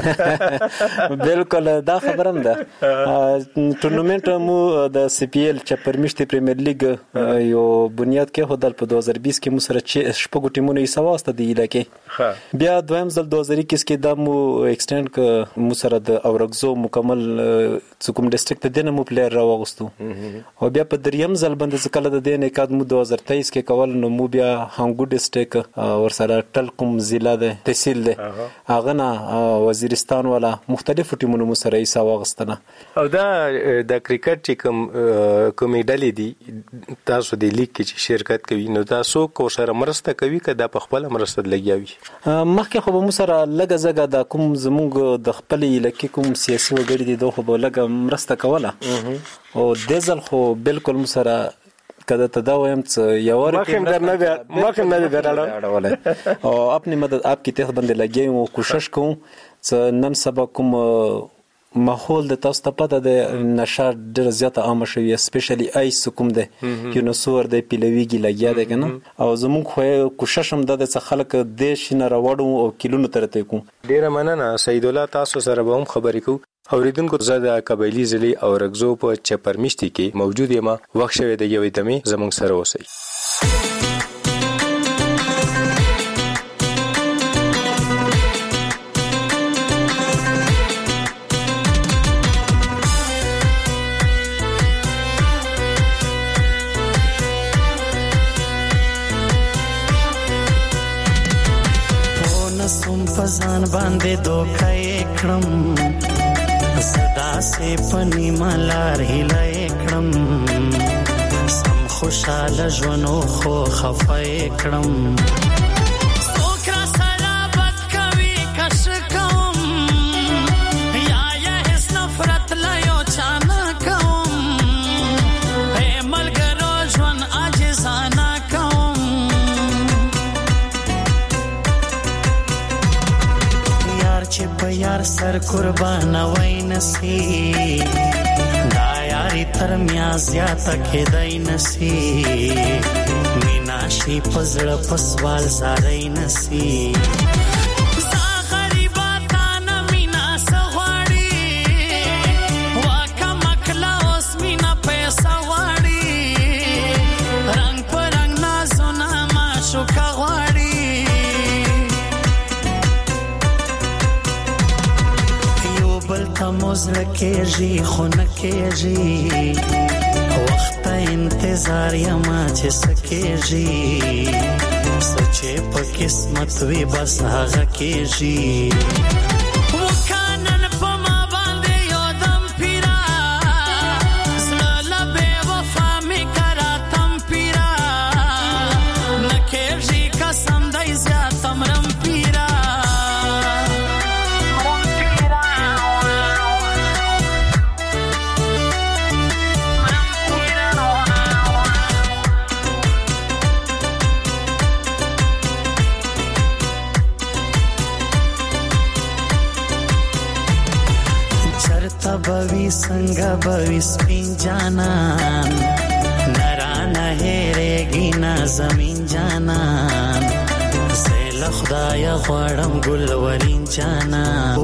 D: راکنه
M: بالکل دا خبرم ده ټورنمنت مو د سی پی ایل چې پرمیشتي پریمیر لیگ یو بنیاد کې هدل په دوه هزار بیس کې مو سره چې شپږ ټیمونه یې سواسته دی علاقې بیا دویم ځل دوه هزار اکیس کې د مو ایکسټند ک مو سره د اورګزو مکمل څکوم ډیسټریکټ د نمو پلیئر راوغستو او بیا په دریم ځل باندې ځکه د دې نه اکاد مو دوه هزار تیئیس کې کول نو مو بیا هنګو ډیسټریکټ ور سره ټل کوم ضلع ده تحصیل ده هغه نه وزیرستان ولا مختلفو ټیمونو مو سره یې سوغستنه
D: او دا د کرکټ چې کوم کمیډلې دي تاسو د لیگ کې چې شرکت کوي نو تاسو کو سره مرسته کوي کدا په خپل مرسته لګیاوي
M: مخکې خو به مو سره لګه زګه د کوم زموږ د خپل علاقې کوم سیاسي وګړي دي دوه خو به لګه مرسته کوله او د ځل خو بالکل مو سره کده ته دا وایم څه یو ور
D: مخم در نه بیا مخم نه درړه
M: او خپل مدد اپ کی تخ باندې لګي او کوشش کوم څه نن سبا کوم ماحول د تاسو ته پته د نشه ډېر زیاته عامه شوې سپیشلی آیس کوم ده یو نو سور د پیلويږي لګیا ده کنه او زموږ خو کوشش هم د څه خلک د شینه راوړو او کلونو ترته کوم
D: ډیره مننه سید الله تاسو سره به هم خبرې کوو اوریدونکو زه د قبایلی ضلع او رګزو په چپرمیشتي کې موجود یم وخت شوی د یوې دمه زموږ سره اوسئ
H: فزان باندې دوکې کړم صدا سه پنی ملار هلای کړم سم خوشاله ژوندو خو خفای کړم سوکرا سره بد کوي کش کوم یا یا هیڅ نفرت لا یو چانا کوم هې ملګرو ژوند عاجزانه چې په یار سر قربان وای نسی دا یاري تر میا زیاته کېدای نسی مینا شي پزړه پسوال زارای نسی زا غریبا تا نه مینا سغواړي واکه مکلا اوس مینا پیسې واړي رنگ پر رنگ نازونه ما شو کا موزر کېږي خو نه کېږي وخت انتظار یما چې سکېږي سچې په قسمت وي بس هغه کېږي وکانن په ما باندې یو دم پیرا زړه به وفا می کرا تم پیرا نه کېږي قسم دای زیاتم رم پیرا بوی څنګه بوی سپین جانان نرانه هېرېږي نه زمین جانان زه له خدایه غواړم ګل ورین جانان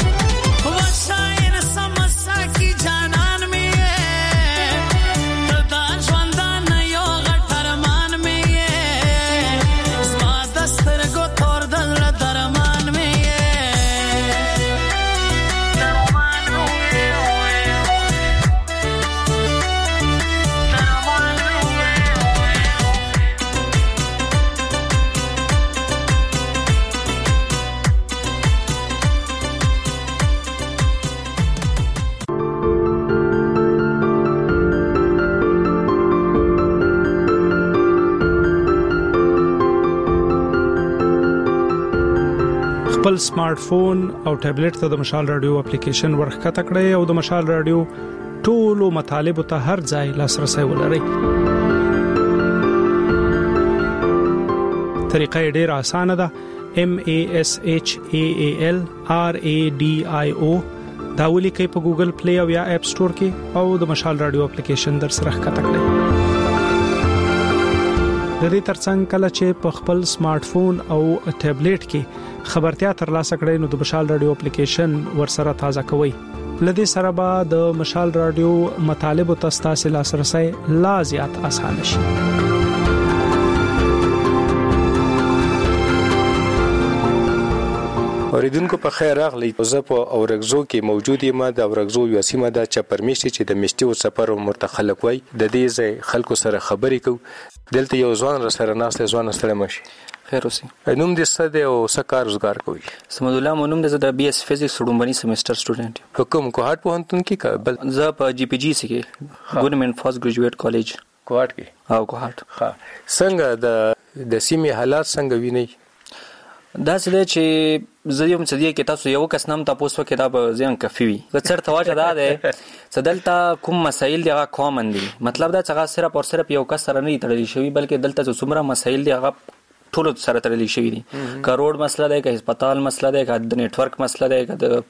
F: خپل سمارټ فون او ټابلیټ ته د مشال رادیو اپلیکیشن ورخکته کړئ او د مشال رادیو ټولو مطالبه ته هر ځای لاسرسي ولرئ. طریقه ډیره اسانه ده. M A S H A A L R A D I O دا ولیکئ په ګوګل پلی او یا اپ سٹور کې او د مشال رادیو اپلیکیشن در سره ښکته کړئ. د دې ترڅنګ کله چې په خپل سمارټ فون او ټابلیټ کې خبرتیا ترلاسه کړئ نو د مشال رادیو اپلیکیشن ورسره تازه کوئ. لدې سره به د مشال رادیو مطالب او تاسو لاسرسي لا زیات اسانه شي.
D: اوریدونکو په خیر راغلی. زه په اورګزو کې موجود یم. د اورګزو یو سیمه د چپرمیشتي چې د میشتي او سفر مرتخلق وای د دې ځای خلکو سره خبرې کو. دلته یو ځوان سره ناست ځوان سره مشي.
N: خیر اوسې.
D: نوم دې څه دی او څه کار روزګار کوي؟
N: سمد الله مونږ د بي اس فزکس وړومبني سیمستر سټوډنټ یم.
D: کوم کوهات پوهنتون کې کابل؟
N: زه په جی پی جی سي کې ګورنمنت فاست ګریجویټ کالج
D: کوهات کې.
N: او کوهات.
D: ها څنګه د د سیمې حالات څنګه ویني؟
N: دا څه چې زه یم چې کې تاسو یو کس نام تاسو کې دا به ځان کافي وي که چرته واجه دا ده چې دلته کوم مسایل دی هغه کامن دي مطلب دا چې هغه صرف او صرف یو کس سره نه تړلي شوی بلکې دلته چې څومره مسایل دی هغه ټول سره تړلي شوی دي که روډ مسله ده که هسپتال مسله ده که د نتورک مسله ده که د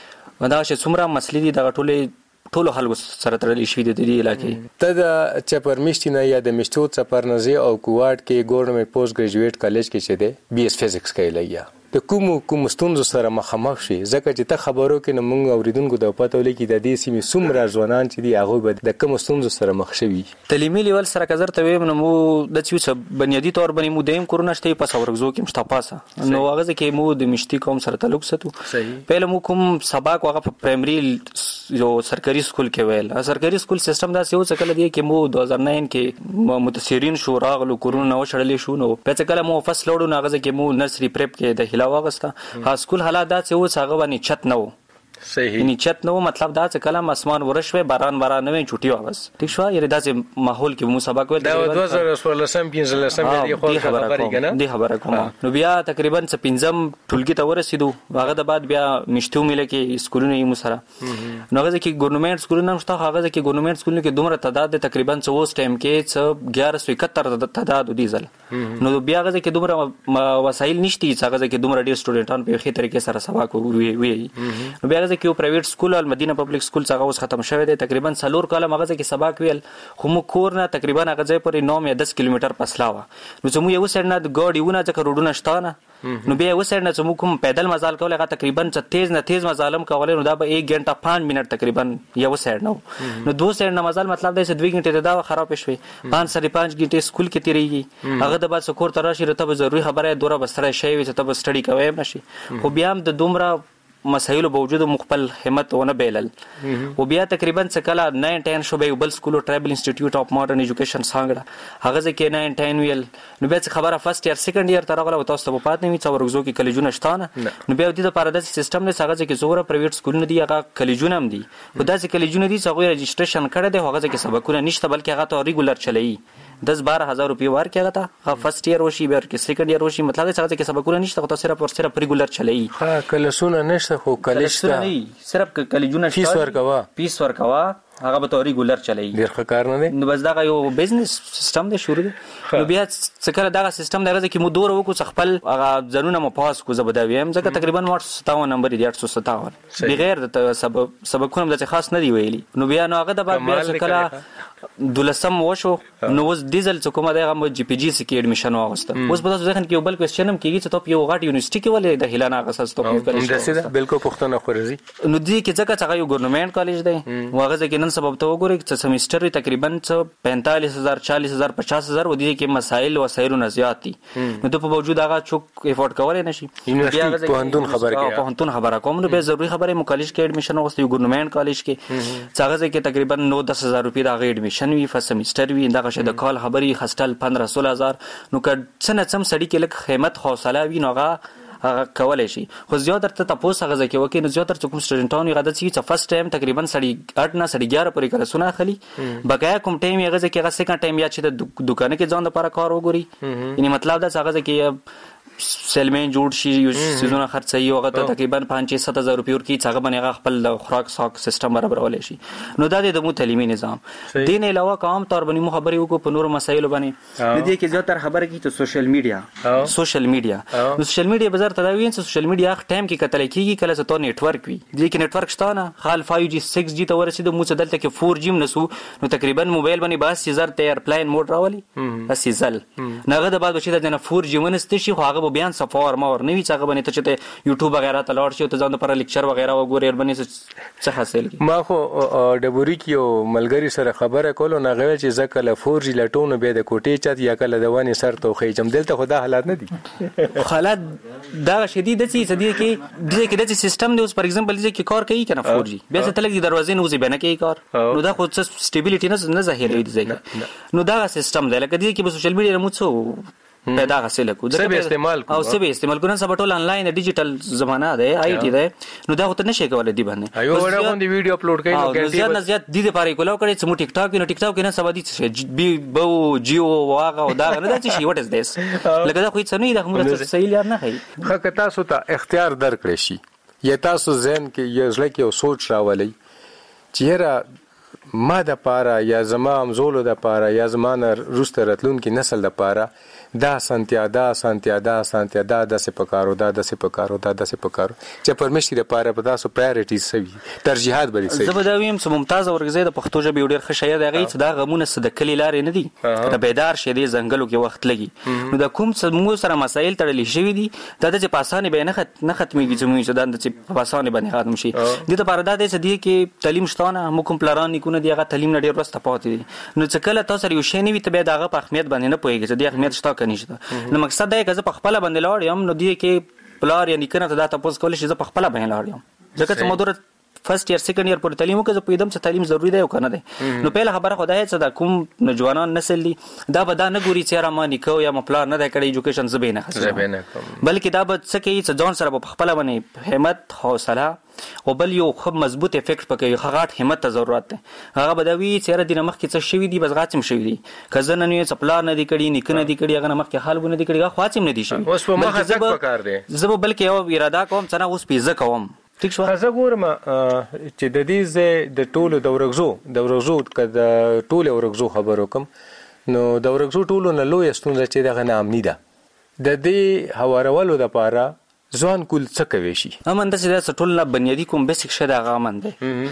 N: دا چې څومره مسلې دي دا ټول ټول خلکو سره تړلي شوی دي د دې علاقې
D: ته د چپرمیشتي نه یا د مشتو چپرنځي او کوواټ کې ګورنمنت پوسټ ګریجویټ کالج کې شه ده بي اس فزکس کوي لګیا د کوم کوم ستونزو سره مخامخ شي ځکه چې ته خبرو کې نه مونږ اوریدونکو د پته ولې کې د دې سیمې څومره ځوانان چې دی هغه به د کوم ستونزو سره مخ شوي
N: تعلیمي لیول سره کزر ته ویم نو مو د چې بنیادی تور باندې مو دیم کورونا شته په سورغزو کې مشتاپاسه نو هغه کې مو د مشتي قوم سره تعلق ساتو پهله مو کوم سبق هغه په پرایمري یو سرکاري سکول کې ویل سرکاري سکول سیستم دا سیو څکل دی کې مو دو هزار نو کې متاثرین شو راغلو کورونا نو شړلې شو نو په څکل مو فصل وړو نو هغه کې مو نرسري پریپ کې د هلا واغستا ها سکول حالات دا چې و څنګه باندې چت نو
D: صحیح
N: یعنی چت نو مطلب دا چې کلم اسمان ورشوي باران باران نه چټي واغس ټیک شو یره دا چې ماحول کې مو سبق ویل
D: دا دوه زره څوارلسم پنځلسم دی خو خبرې کنه
N: دی خبره کوم نو بیا تقریبا څ پنځم ټولګي ته ورسېدو هغه د بعد بیا مشتو مل کې سکولونه یې مو سره نو هغه کې ګورنمنت سکولونه مشته هغه کې ګورنمنت سکولونه کې دومره تعداد تقریبا څو اوس ټایم کې څ اګیارہ سو اکہتر تعداد دی ځل نو بیا هغه کې دومره وسایل نشتی هغه کې دومره ډیر سټوډنټان په خې طریقې سره سبق وی وی نو بیا هغه کې پرایویټ سکول او مدینه پبلک سکول څنګه اوس ختم شوه دی تقریبا څلور کاله مغزه کې سبق ویل خو مو کور نه تقریبا هغه ځای پورې نو مې دس کیلومتر پسلا و نو چې مو یو سر نه ګاډیونه ځکه روډونه شته نه نو بیا یو سر نه چې مو کوم پیدل مزال کوله هغه تقریبا چې تیز نه تیز مزالم کوله نو دا به یک غنټه پانچ منټ تقریبا یو سر نو نو دو سر نه مزال مطلب دا چې دوه غنټه دا خراب شوي پانچ سری پانچ غنټه سکول کې تیریږي هغه د بعد سکور تراشي رته ضروري خبره دوره بستر شي چې ته سټډي کوي نشي خو بیا هم د دومره مسایلو باوجود مخبل همت ونه بیلل او بیا تقریبا څکلا نو ټین شو به بل سکول ټرایبل انسټیټیوټ اف ماډرن ایجوکیشن څنګه هغه ځکه نو ټین ویل نو بیا خبره فرست ایئر سیکنډ ایئر تر هغه تاسو ته پات نه وي چې ورغزو کې کلیجونه شتانه نو بیا د دې لپاره د سیستم نه څنګه چې زوره پرایویټ سکولونه دی هغه کلیجونه هم دي خدای چې کلیجونه دي چې هغه رجسټریشن کړی دی هغه ځکه سبقونه نشته بلکې هغه ته ریګولر چلایي دس بارہ ہزار روپیه ور کېږي تا فرست ایئر وشي بیا کې سیکنډ ایئر وشي مطلب دا چې سبقونه نشته خو صرف پر صرف ریګولر چلایي
D: ها کلسونه نشته خو کلیشته
N: صرف کلیجونه
D: فیس ورکوا
N: فیس ورکوا هغه به توري ګولر چلایي
D: ډیر ښه کار نه دی
N: نو بس دا یو بزنس سیستم دی شروع دی نو بیا څکه دا سیستم دی چې مو دور وکړو خپل هغه ځنونه مو پاس کو زبدا ویم ځکه تقریبا آठ سو ستاون نمبر دی آठ سو ستاون بغیر د سبب سبقونه د خاص نه دی ویلي نو بیا نو هغه د بعد بیا څکه دولسم وشو نو اوس ډیزل څه کومه دغه جی پی جی سی کې اډمیشن واغسته اوس په تاسو ځکه کې بل کوېسچن هم کیږي چې ته یو غاټ یونیورسيټي کې ولې د هیلانا غساس ته کوم
D: کالج دی بالکل پښتنه خورزي
N: نو دې کې ځکه چې یو ګورنمنت کالج دی واغه ځکه نن سبب ته وګورئ چې سیمستر تقریبا پینتالیس هزار چالیس هزار پچاس هزار ودی کې مسائل وسایل نه زیات دي نو ته په موجود هغه چوک افورد کولای نشي
D: بیا په هندون خبر کې
N: په هندون خبره کوم نو به ضروري خبره مو کالج کې اډمیشن وغوښتي یو ګورنمنت کالج کې څنګه ځکه تقریبا نو دس هزار روپۍ د اډمیشن وی فرست سیمستر وی دغه شه د کال خبري خستل پندرہ سولہ هزار نو که څنګه څم سړی کې لک قیمت حوصله وی نوغه هغه کولای شي خو زیاتره ته تاسو هغه ځکه وکي نو زیاتره کوم سټوډنټانو هغه د چې فرست ټایم تقریبا سړی اټ نه سړی اګیارہ پورې کله سونه خلی بقایا کوم ټایم هغه ځکه هغه سیکنډ ټایم یا چې د دکان کې ځان لپاره کار وګوري یعنی مطلب دا هغه ځکه سیلمن جوړ شي یو سيزونه خرڅي هغه ته تقریبا پانچ سات هزار روپۍ ورکی څنګه باندې خپل خوراک ساک سیستم برابرول شي نو دا د مو تعلیمي نظام دین علاوه کوم تور باندې مو خبرې وکړو په نور مسایلو باندې د دې کې زیاتره خبره کی ته سوشل میډیا سوشل میډیا نو سوشل میډیا بازار ته دا وین چې سوشل میډیا هغه ټایم کې کتل کیږي کله چې تو نیټورک وي د کې نیټورک شته نه خال فایو جی سکس جی ته ورسېد مو څه دلته کې فور جی نسو نو تقریبا موبایل باندې باس هزار ته ایرپلاین موډ راولي بس زل نغه د بعد چې د فور جی ونست شي خو هغه بیان صفار اور نوی څنګه باندې ته چې یوټیوب وغیرہ ته لاړ شي ته ځان پر لیکچر وغیرہ وګورې باندې څه حاصل کی
D: ما خو ډبوري کې ملګری سره خبره کولو نه غوې چې زکه له فور جی لټونو به د کوټې چات یا کله د وانی سر ته خې جم دلته خدا حالات نه دي
N: حالات دا شدید دي چې دې کې دې کې د سیستم دی اوس پر ایگزامپل دې کې کار کوي کنه فور جی بیا څه تلک د دروازې نوځي بنه کوي کار نو دا خو څه سټیبیلیټی نه نه ظاهر وي ځکه نو دا سیستم دی لکه دې کې په سوشل میډیا مو څه پیدا حاصل کو
D: سب استعمال
N: او سب استعمال کو نن سبا ټول انلاین ډیجیټل زمانہ دی آی ټی دی نو دا هوته نشي کولای دی باندې
D: یو وړه باندې ویډیو اپلوډ کړي نو
N: زیات نه زیات د دې پاره کولاو کړي چې مو ټیک ټاک نه ټیک ټاک نه سبا دي چې بي بو جیو واغه او دا نه دا چې وات از دیس لکه دا خو هیڅ نه دی موږ صحیح لار نه خي
D: خو تاسو ته اختیار درکړی شي یا تاسو ذهن کې یو ځل کې سوچ راولي چې ما د پاره یا زما امزولو د پاره یا زمانه روسته راتلون کې نسل د پاره دا سنتیا دا سنتیا دا سنتیا دا د سپکارو دا د سپکارو دا د سپکارو چې پرمشتي د پاره په تاسو پرایورټیز سوي ترجیحات بری سوي
N: زبداویم سم ممتاز اورګزې د پښتو ژبې ډېر ښه شاعر دی چې دا غمونه صد کلی لارې نه دي د بیدار شه دي زنګلو کې وخت لګي نو د کوم څه سره مسایل تړلې شوی دي دا د پاسانه به نه خت نه ختميږي چې موږ دا د پاسانه باندې ختم شي د لپاره دا د څه دي کې تعلیم شتونه مو کوم پلان نکونه دی هغه تعلیم نه ډېر ورسته پاتې دي نو چې کله تاسو یو شی نه وي ته به دغه په اهمیت باندې نه پوهیږئ چې د اهمیت شته کني شته نو مقصد دا چې په خپل باندې لاړ یم نو دی کې پلار یا نکنه ته دا تاسو کولای شئ په خپل باندې لاړ یم ځکه چې مودره فرست ایئر سیکنډ ایئر پر تعلیم وکړه په دم چې تعلیم ضروری دی او کنه دی نو په خبره خدای چې دا کوم نوجوانان نسل دي دا به دا نه ګوري چې را ما نکو یا مپلار نه دا کړی ایجوکیشن زبې نه خسته بلکې دا به څه کوي چې ځان سره په خپل باندې همت حوصله او بل یو خو مضبوط افیکټ پکې غاټ همت ته ضرورت ده هغه بدوي چې را دینه مخ کې څه شوی دی بس غاڅم شوی دی کزه نه نه سپلار نه دی کړي نکنه دی کړي هغه مخ کې حال غونه دی کړي خاصم نه دی شوی
D: اوس په مخه څه پکار دی
N: زه بلکې یو اراده کوم چې نه اوس پیزه کوم ټیک شو
D: زه ګورم چې د دې ز د ټولو د ورغزو د ورغزو کده ټولو ورغزو خبرو کوم نو د ورغزو ټولو نه لوی ستونزه چې دغه نامنی ده د دې هوارولو د پاره ځوان کول څه کوي شي
N: امنده چې د ټول نه بنیادی کوم بیسیک شې دغه امنده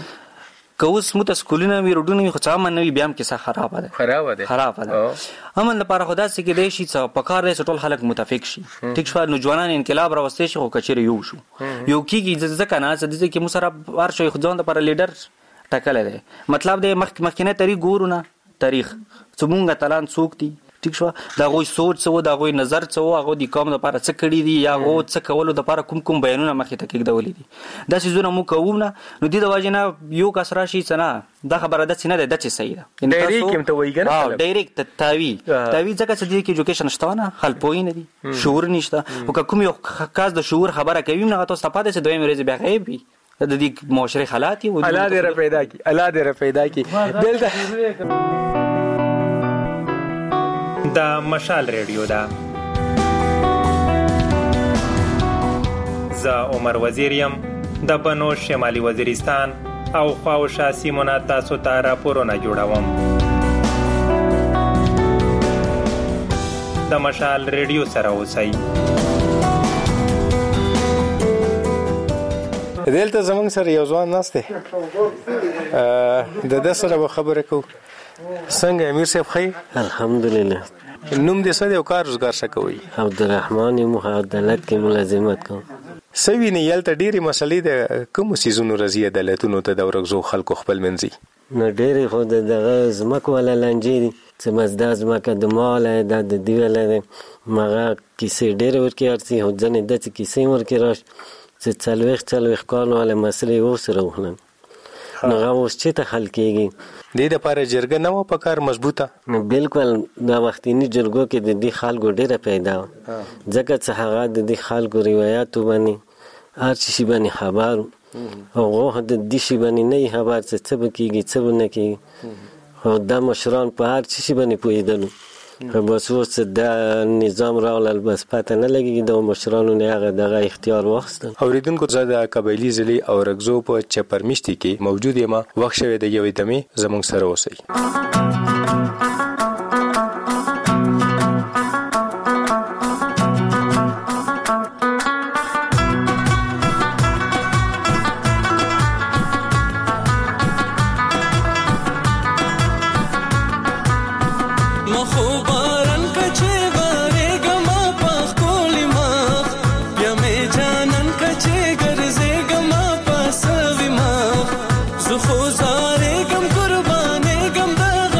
N: کوس مت سکولونه وی روډونه خو چا من نوی بیام کې څه خراب ده
D: خراب ده
N: خراب ده امن لپاره خدا سي کې دی شي څه پکار دی ټول خلک متفق شي ټیک شو نو ځوانان انقلاب راوستي شي خو کچره یو شو یو کیږي ځکه نه چې د کې مسره ور شي خو ځان لپاره لیډر ټاکل دی مطلب دی مخ مخکنه تاریخ ګورونه تاریخ څومره تلان څوک دي ټیک شو دا غوي سوچ څو دا غوي نظر څو هغه د کوم لپاره څه کړی دي یا غو څه کولو لپاره کوم کوم بیانونه مخې ته کېږدولې دي دا سيزونه مو کومنه نو دې د واجنه یو کسره شي څنګه دا خبره ده چې نه ده چې صحیح ده
D: ډایرکټ کوم ته وایي ګره
N: ها ډایرکټ تاوی تاوی ځکه چې د ایجوکیشن شته نه خل پوي نه دي شعور نشته او کوم یو خاص د شعور خبره کوي نه تاسو ته پاتې چې دویم ورځ بیا غیب وي د دې معاشري حالات او
D: الله دې را پیدا کی الله دې را پیدا کی دلته
O: دا مشال ریډیو دا زه عمر وزیریم د بنو شمالي وزیرستان او خواوشا سیمونه تاسو ته راپورونه جوړوم د مشال ریډیو سره اوسئ
D: دلته زمونږ سره یو ځوان ناشته د د سره خبره کو څنګه امیر صاحب خی
P: الحمدلله
D: نوم دې څه دی او کار روزګار څه کوي
P: عبدالرحمن یم عدالت کې ملازمت کوم
D: سوي نه یلته ډېری مسلې د کوم سيزونو رضی عدالتونو ته د ورغزو خلکو خپل منځي
P: نو ډېری خو دغه زمکو ولا لنجې چې مزدا زمکه د مال د د دیوله مغه کیسې ډېر ورکی ارسي هو ځنه د کیسې ورکی راش چې څلويخ څلويخ کال ولا مسلې وسره وخلن نو هغه اوس چې ته حل کېږي
D: د دې لپاره جرګه نه و پکار مضبوطه
P: نو بالکل دا وختینی جرګو کې د دې خلکو ډېره پیدا ځکه چې هغه د دې خلکو روایتو باندې هر شي باندې خبر او هغه د دې شي باندې نه خبر چې څه کېږي څه نه کېږي او دا مشران په هر شي باندې پوهېدل خو بس اوس دا نظام راغلل بس پته نه لګي د مشرانو نه هغه دغه اختیار واخیستل
D: اوریدونکو زه د قبایلی ضلع او رغزو په چپرمشتي کې موجود یم وخت شوی د یوې دمې زموږ سره اوسئ
Q: زخو زاره گم قربانه گم دا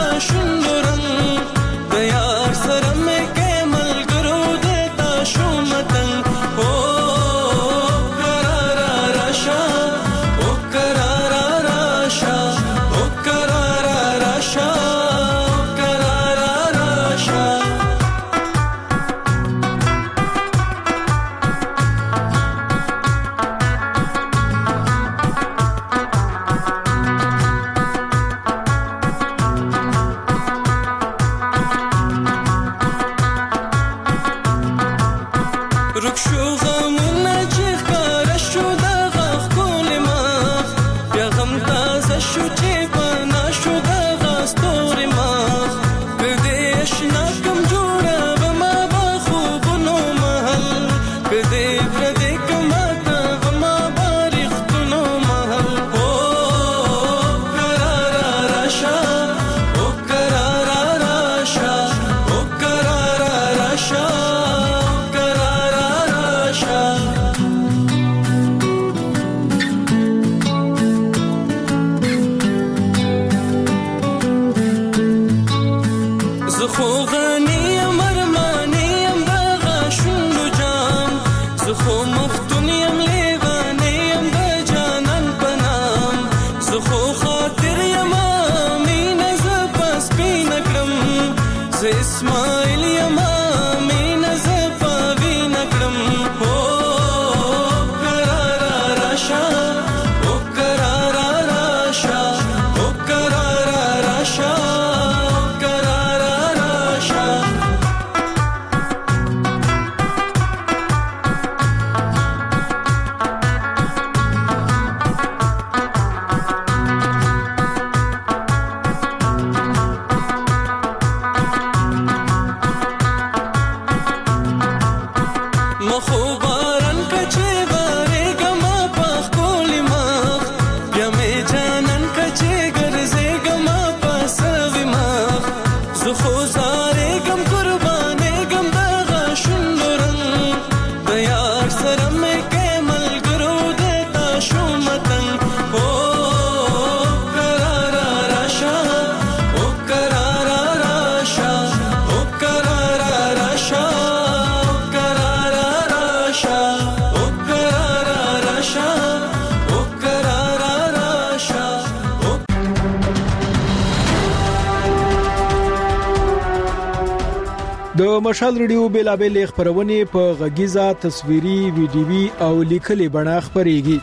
F: د مشال ریډیو بیلابل خبرونه په غږیزه تصویري ویډیوي او لیکلي بڼه خبريږي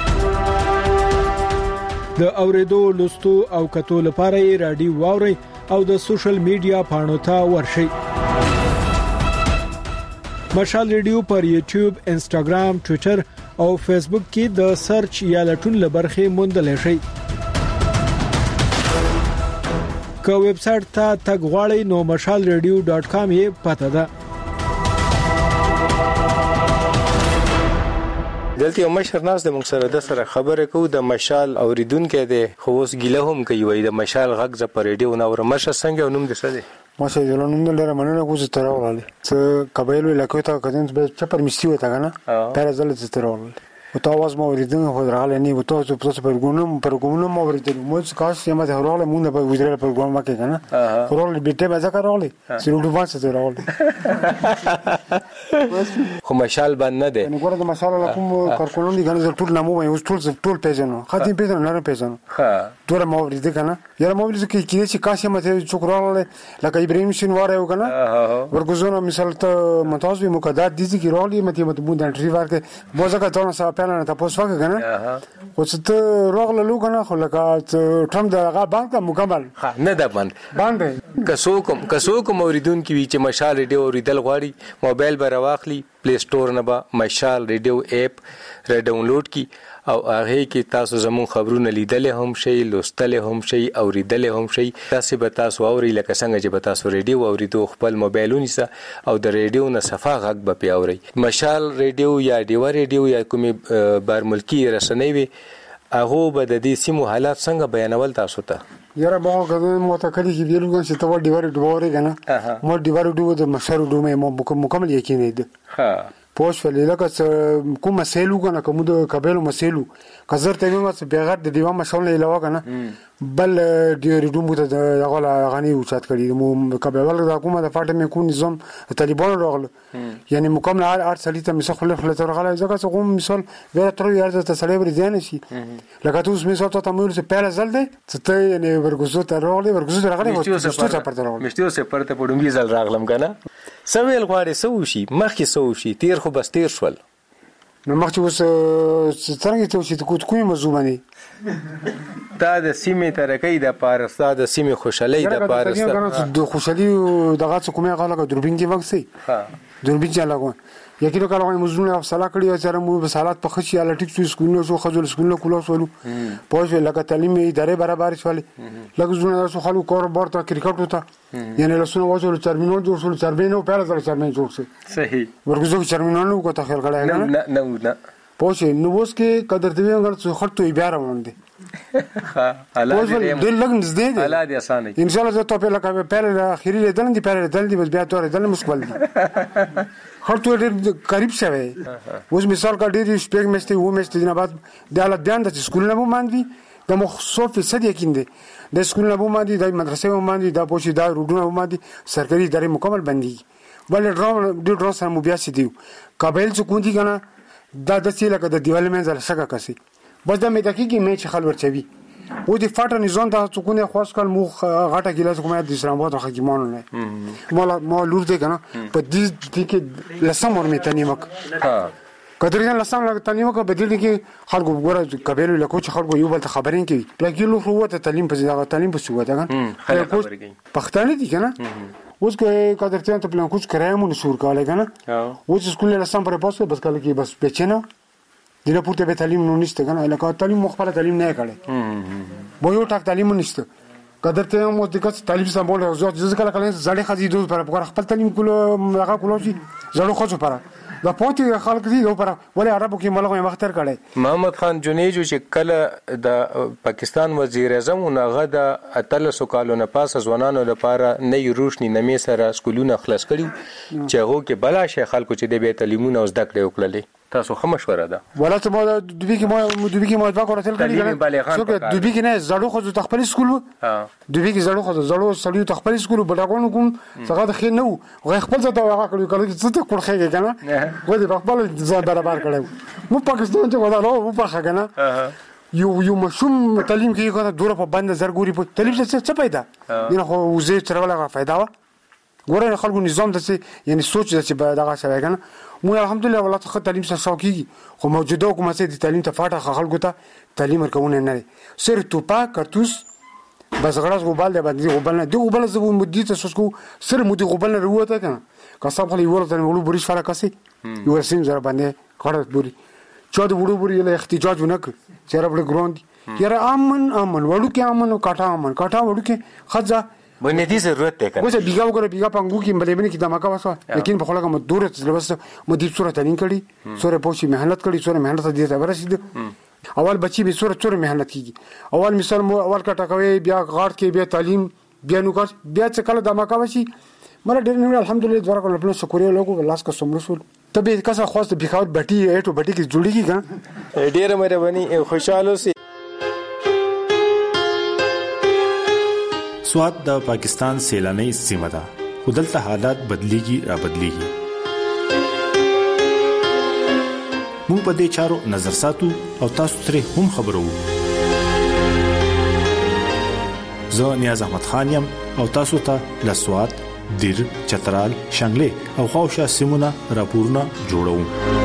F: د اوریدو لوستو او کتو لپاره رادیو واوري او د سوشل میډیا پاڼو ته ورشي مشال ریډیو پر یوټیوب انسټاګرام ټوئیټر او فیسبوک کې د سرچ یا لټون لبرخه موندل شي که ویب سټ ته تګ غواړئ نو مشال ریډیو ډاټ کام یې پته ده
D: دلته یو مشر ناس د موږ سره د سره خبره کوو د مشال اوریدونکو دی خو اوس ګیله هم کوي وای د مشال غږ ز پر ریډیو نو مشه څنګه نوم دې څه دی
Q: مشه یو نوم لري مننه کوزه تراوله څه قبایل علاقې ته کدن چې پر مستي وته کنه پر ځل څه تراوله او تاسو مو ورېدل خو راغله نه و تاسو په تاسو پرګونم پرګونم مو ورېدل مو څه کاش چې ما ته راغله مونږ په وزیر پرګون ما کې کنه راغله بیٹه ما ځکه راغله سرودو واسه راغله
D: خو مشال باندې نه دی
Q: نو ګوره د مشال له کوم کارکونم دي کنه ټول نامو مې اوس ټول ټول پیژنو خاطر پیژنو نه پیژنو ها دوره مو ورېدل کنه یاره مو ورېدل کې کې چې کاش ما ته څوک راغله لکه ابراهیم شین واره کنه ورګوزونه مثال ته متاسو مقدار دي چې راغله مته مته مونږ د انټری ورکه مو ځکه تاسو نه تاسو وګورئ کنه خو څه روغله لو کنه خو لکه ټرم دغه بانک مکمل
D: نه ده باندې باندې کسو کوم کسو کوم اوریدون کی چې مشال ریډیو اوریدل غواړي موبایل به راواخلي پلی سٹور نه به مشال ریډیو اپ را ډاونلوډ کی او هغه کې تاسو زمون خبرونه لیدل هم شي لوستل هم شي اوریدل هم شي تاسو به تاسو اوري لکه څنګه چې به تاسو ریډیو اوریدو خپل موبایلونی سره او د ریډیو نه صفه غږ به پیاوري مشال ریډیو یا دیوا ریډیو یا کومي بار ملکی رسنۍ وي هغه به د دې سیمو حالات څنګه بیانول تاسو ته
Q: یاره به کوم متکلی کې ویلو چې ته دیوار ډوره کنه مو دیوار ډوره د مشال ډومه مو مکمل یقین دی ها پوش فلې لکه کوم مسلو کنه کوم د قبایلو مسلو کزر ته موږ بیغت د دیوان مشال نه علاوه کنه بل ډیر دومره د غلا غنی او چات کړي مو قبایل د حکومت د فاټه مې کو نظام طالبان راغله یعنی مکمل هر سلیته مسخ خلف له تر غلا ځکه څنګه مثال ور تر یار د تسلیب ریزان شي لکه تاسو مثال ته تمول څه پیل زل دی ته یعنی ورګوزو ته راغله ورګوزو راغله ورګوزو ته پرته راغله
D: مشتیو سه پرته پډونګي زل راغلم کنه سویل غواړي سو شي مخکې سو شي تیر خو بس تیر شول
Q: نو مخکې وس څنګه ته چې کوم کومه موضوع باندې
D: دا د سیمې ترکې د پارستا د سیمې خوشحالي د پارستا
Q: د خوشحالي دغه څه کومه غاله دوربین کې وخت سي دوربین چلاو یقینا کله موږ نه صلاح کړی چې مو په سالات په خشي اله ټیک شو سکولونو شو خځو سکولونو کولو شو پوه لکه تعلیم ادارې برابر شولې لکه زونه شو خلکو کور بورته کرکټ وته یعنی له سونو وځول چرمینون جوړ شول چرمینو په لاره چرمین جوړ شي
D: صحیح
Q: ورګزو چرمینونو کو ته خیر کړه
D: نه نه نه
Q: پوه نو اوس کې قدر دی وګر څو خرته بیا روان دي
D: الله دې
Q: دل لګ نږدې دي
D: الله دې اسانه
Q: ان شاء الله زه ته په لکه په اخیری لیدل دي په لیدل دي بس بیا تور دل مشکل دي خرته ډېر قریب شوی اوس مثال کا ډېر شپږ مېشتې و مېشتې نه بعد د حالت بیان د سکول نه باندې د مخصوص فیصد یقین دي د سکول نه باندې د مدرسې باندې د پوښي د روډونو باندې سرکاري ادارې مکمل بندي بل ډرام ډېر ډرام سره مو بیا سي دي قابل څه کوم دي کنه دا د څه لکه د ډیولپمنټ زل شګه کسي بس د مې دقیقي مې چې خل ورچوي و دي فاټه نظام د څکونه خاص کال مو غټه ګیلاس کومه د اسلام آباد حکیمانو نه مولا مو لور دې کنه په دې کې لسم ور مې تنیمک ها کدرین لسم لا تنیمک په دې کې خلکو ګوره کبیر له کوچ خلکو یو بل ته خبرین کوي لکه لو هو ته تعلیم په ځای تعلیم په سو ده کنه پښتانه دي کنه اوس کې کدرته ته پلان کوچ کرایم نشور کاله کنه اوس سکول لسم پر پاسه بس کله کې بس بچنه دله پورته به تعلیم نه نشته کنه الکه تعلیم مخبره تعلیم نه کړي بو یو ټاک تعلیم نشته کدرته مو د کس تعلیم سمبول او ځکه کله کله ځړې خزي دوه پر خپل تعلیم کولو هغه کولو چې ځړو خو پر دا پوتې خلک دي نو پر ولې عربو کې ملغه مختر کړي
D: محمد خان جنیجو چې کله د پاکستان وزیر اعظم هغه د اتلسو کالونو پاس ځوانانو لپاره نه روشنی نمې سره سکولونه خلاص کړي چې هغه کې بلا شي خلکو چې د به تعلیمونه زده کړي وکړي تاسو خو مشوره ده
Q: ولا ته مو د دوی کې مو دوی کې مو ځکه ورته کړی څو کې دوی کې نه زړو خو د خپل سکول ها دوی کې زړو خو زړو سړیو تخپل سکول بډاګونو کوم څنګه د خیر نو غو خپل ځای هغه کړی کله چې ته کول خېږي کنه و دې خپل ځای برابر کړو مو پاکستان ته ودا نو مو په خګنه یو یو مشوم تعلیم کې کنه دوره په بند زرګوري په تعلیم څه څه پیدا نه خو وزې تر ولا فائدہ وا ګوره خلکو نظام د څه یعنی سوچ د څه به دغه شوی کنه مو الحمدلله ولات خو تعلیم سره شوقي خو موجوده حکومت د تعلیم ته فاټه خلکو ته تعلیم ورکونه نه سر توپا کارتوس بس غراس غوبال د باندې غوبال نه دی غوبال زبو مدې ته سوسکو سر مودي غوبال نه وروته کنه که صاحب خو یو ورته ولو بریش فرق کسي یو سیم زره باندې کړه بوري چا د وړو بوري له احتجاج ونک چیرې بل ګروند یاره امن امن وړو کې امن او کاټا امن کاټا وړو کې خځه
D: باندې دې ضرورت ده کنه
Q: وځه بیګا وګره بیګا پنګو کې بلې باندې کې دماکا وسه لیکن په خلګه مدور ته بس مدې صورت نه کړي سورې پوښي مهنت کړي سورې مهنت دې ته ورسید اول بچي به صورت صورت مهنت کیږي اول مثال مو اول کا ټکوي بیا غاړ کې بیا تعلیم بیا نو کار بیا څه کله دماکا وشي مله ډېر نه الحمدلله دوه کله په شکریا لوګو لاس کا سم رسول تبه کسه خاص بخاوت بټي اټو بټي کې جوړیږي کنه
D: ډېر مې باندې خوشاله سي
R: سواد د پاکستان سیلاني سیمه ده خدلته حالات بدليږي را بدليږي مو په دې چارو نظر ساتو او تاسو ترې هم خبرو زه نیاز احمد خان يم او تاسو ته له سواد دیر چترال شانګله او خوشا سیمونه راپورونه جوړو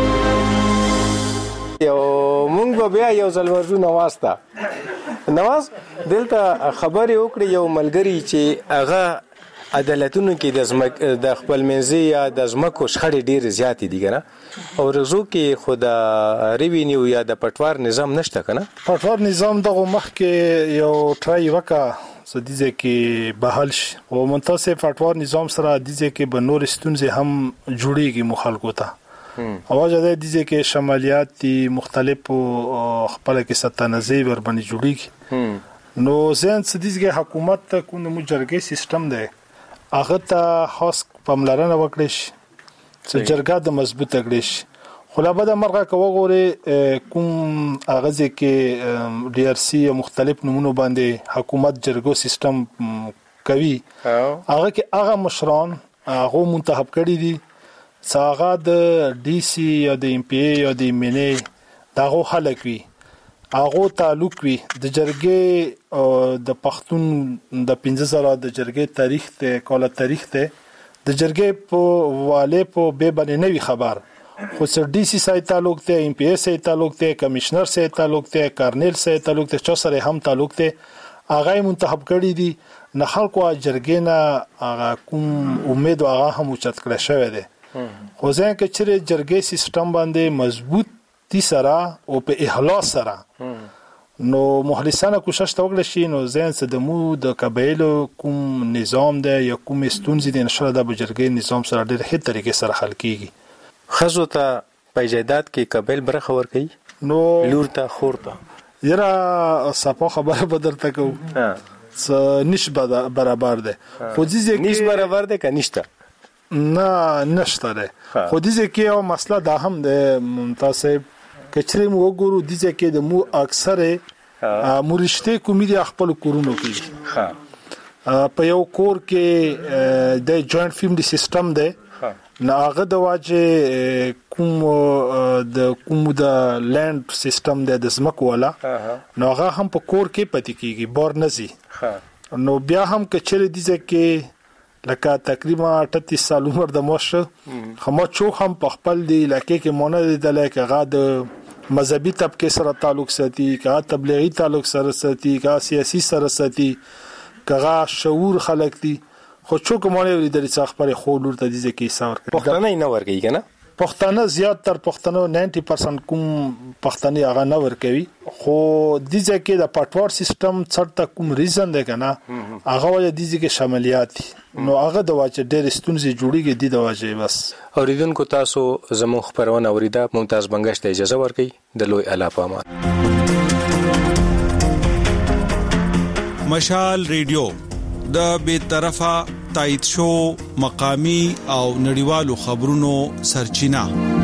D: یو مونږ بیا یو ځل ورجو نواستا نواز دلته خبرې وکړې یو ملګری چې هغه عدالتونو کې د زمک د خپل منځي یا د زمکو شخړې ډېر زیات دي کنه او رزو کې خود ریوینیو یا د پټوار نظام نشته کنه
E: پټوار نظام دغه مخ کې یو ټرای وکا سديزه کې بحال او منتصف پټوار نظام سره ديزه کې بنور ستونزې هم جوړيږي مخالکو ته اواز ده دي چې شمالیات دي مختلفو خپل کې ستنځي ور باندې جوړیږي نو زين سديز کې حکومت ته کوم مجرګي سیستم ده هغه ته خاص پملرنه وکړي چې جرګه د مضبوط کړي خلابه د مرغه کوغوري کوم اغازه کې ډي ار سي مختلف نمونه باندې حکومت جرګو سیستم کوي هغه کې هغه مشران هغه منتخب کړي دي ساغه د ډي سي یا د ام پی یا د منې داغه خلک وي هغه تعلق وي د جرګې د پښتون د پنځه زره د جرګې تاریخ ته کوله تاریخ ته د جرګې په والے په به باندې نوي خبر خو سر ډي سي سره تعلق ته ام پی سره تعلق ته کمشنر سره تعلق ته کارنل سره تعلق ته چا سره هم تعلق ته هغه منتخب کړي دي نه خلکو جرګې نه هغه کوم امید هغه هم اوچت کړی شوی دی خو ځکه چې جرګې سیستم باندې مضبوط دي سره او په اخلاص سره نو مخلصانه کوشش توکل شي نو ځین څه د مو د قبایلو کوم نظام دی یا کوم ستونزې د انشاء الله د بجرګې نظام سره ډېر ښه طریقې سره حل کیږي.
D: خزو ته پیجادات کې قبایل برخه ور کوي
E: نو
D: لور ته خور ته
E: یرا صفه خبره بدرته کو ها نش برابر ده خو دې کې
D: نش برابر ده که نشته
E: نه نشته ده خو دې کې یو مسله دا هم ده ممتاز کچري مو وګورو دې کې د مو اکثره مرشته کومې خپل کورونو کې ها په یو کور کې د جوائنٹ فیملی سیستم ده نه هغه د واجه کوم د کوم د لند سیستم د زمکو ولا نو هغه هم په کور کې پاتې کیږي بور نزي نو بیا هم کچره دي چې لکه تقریبا اٹھتیس سال عمر د موشه خمو چو هم په خپل دی علاقې کې مونږ د لکه غا د مذهبي طبقه سره تعلق ساتي کا تبلیغي تعلق سره ساتي کا سیاسي سره ساتي کا شعور خلق دي خو چوک مونږ لري د څخه پر خولور ته دي چې ساور
D: پښتنه نه ورګي کنه
E: پښتنه زیات تر پښتنو نود پرسنټ کوم پښتني هغه نه ورکوي خو د ځکه د پټوار سیستم څرته کوم ریزن دی کنه هغه وجه دي چې شاملیات نو هغه د واچ ډېر ستونزې جوړیږي د واجه بس
D: اوریدونکو تاسو زموږ خبرونه اوریدا ممتاز بنگش ته اجازه ورکړئ د لوی اعلی پامان
S: مشال ریډیو د بے طرفه تایید شو مقامی او نړیوالو خبرونو سرچینه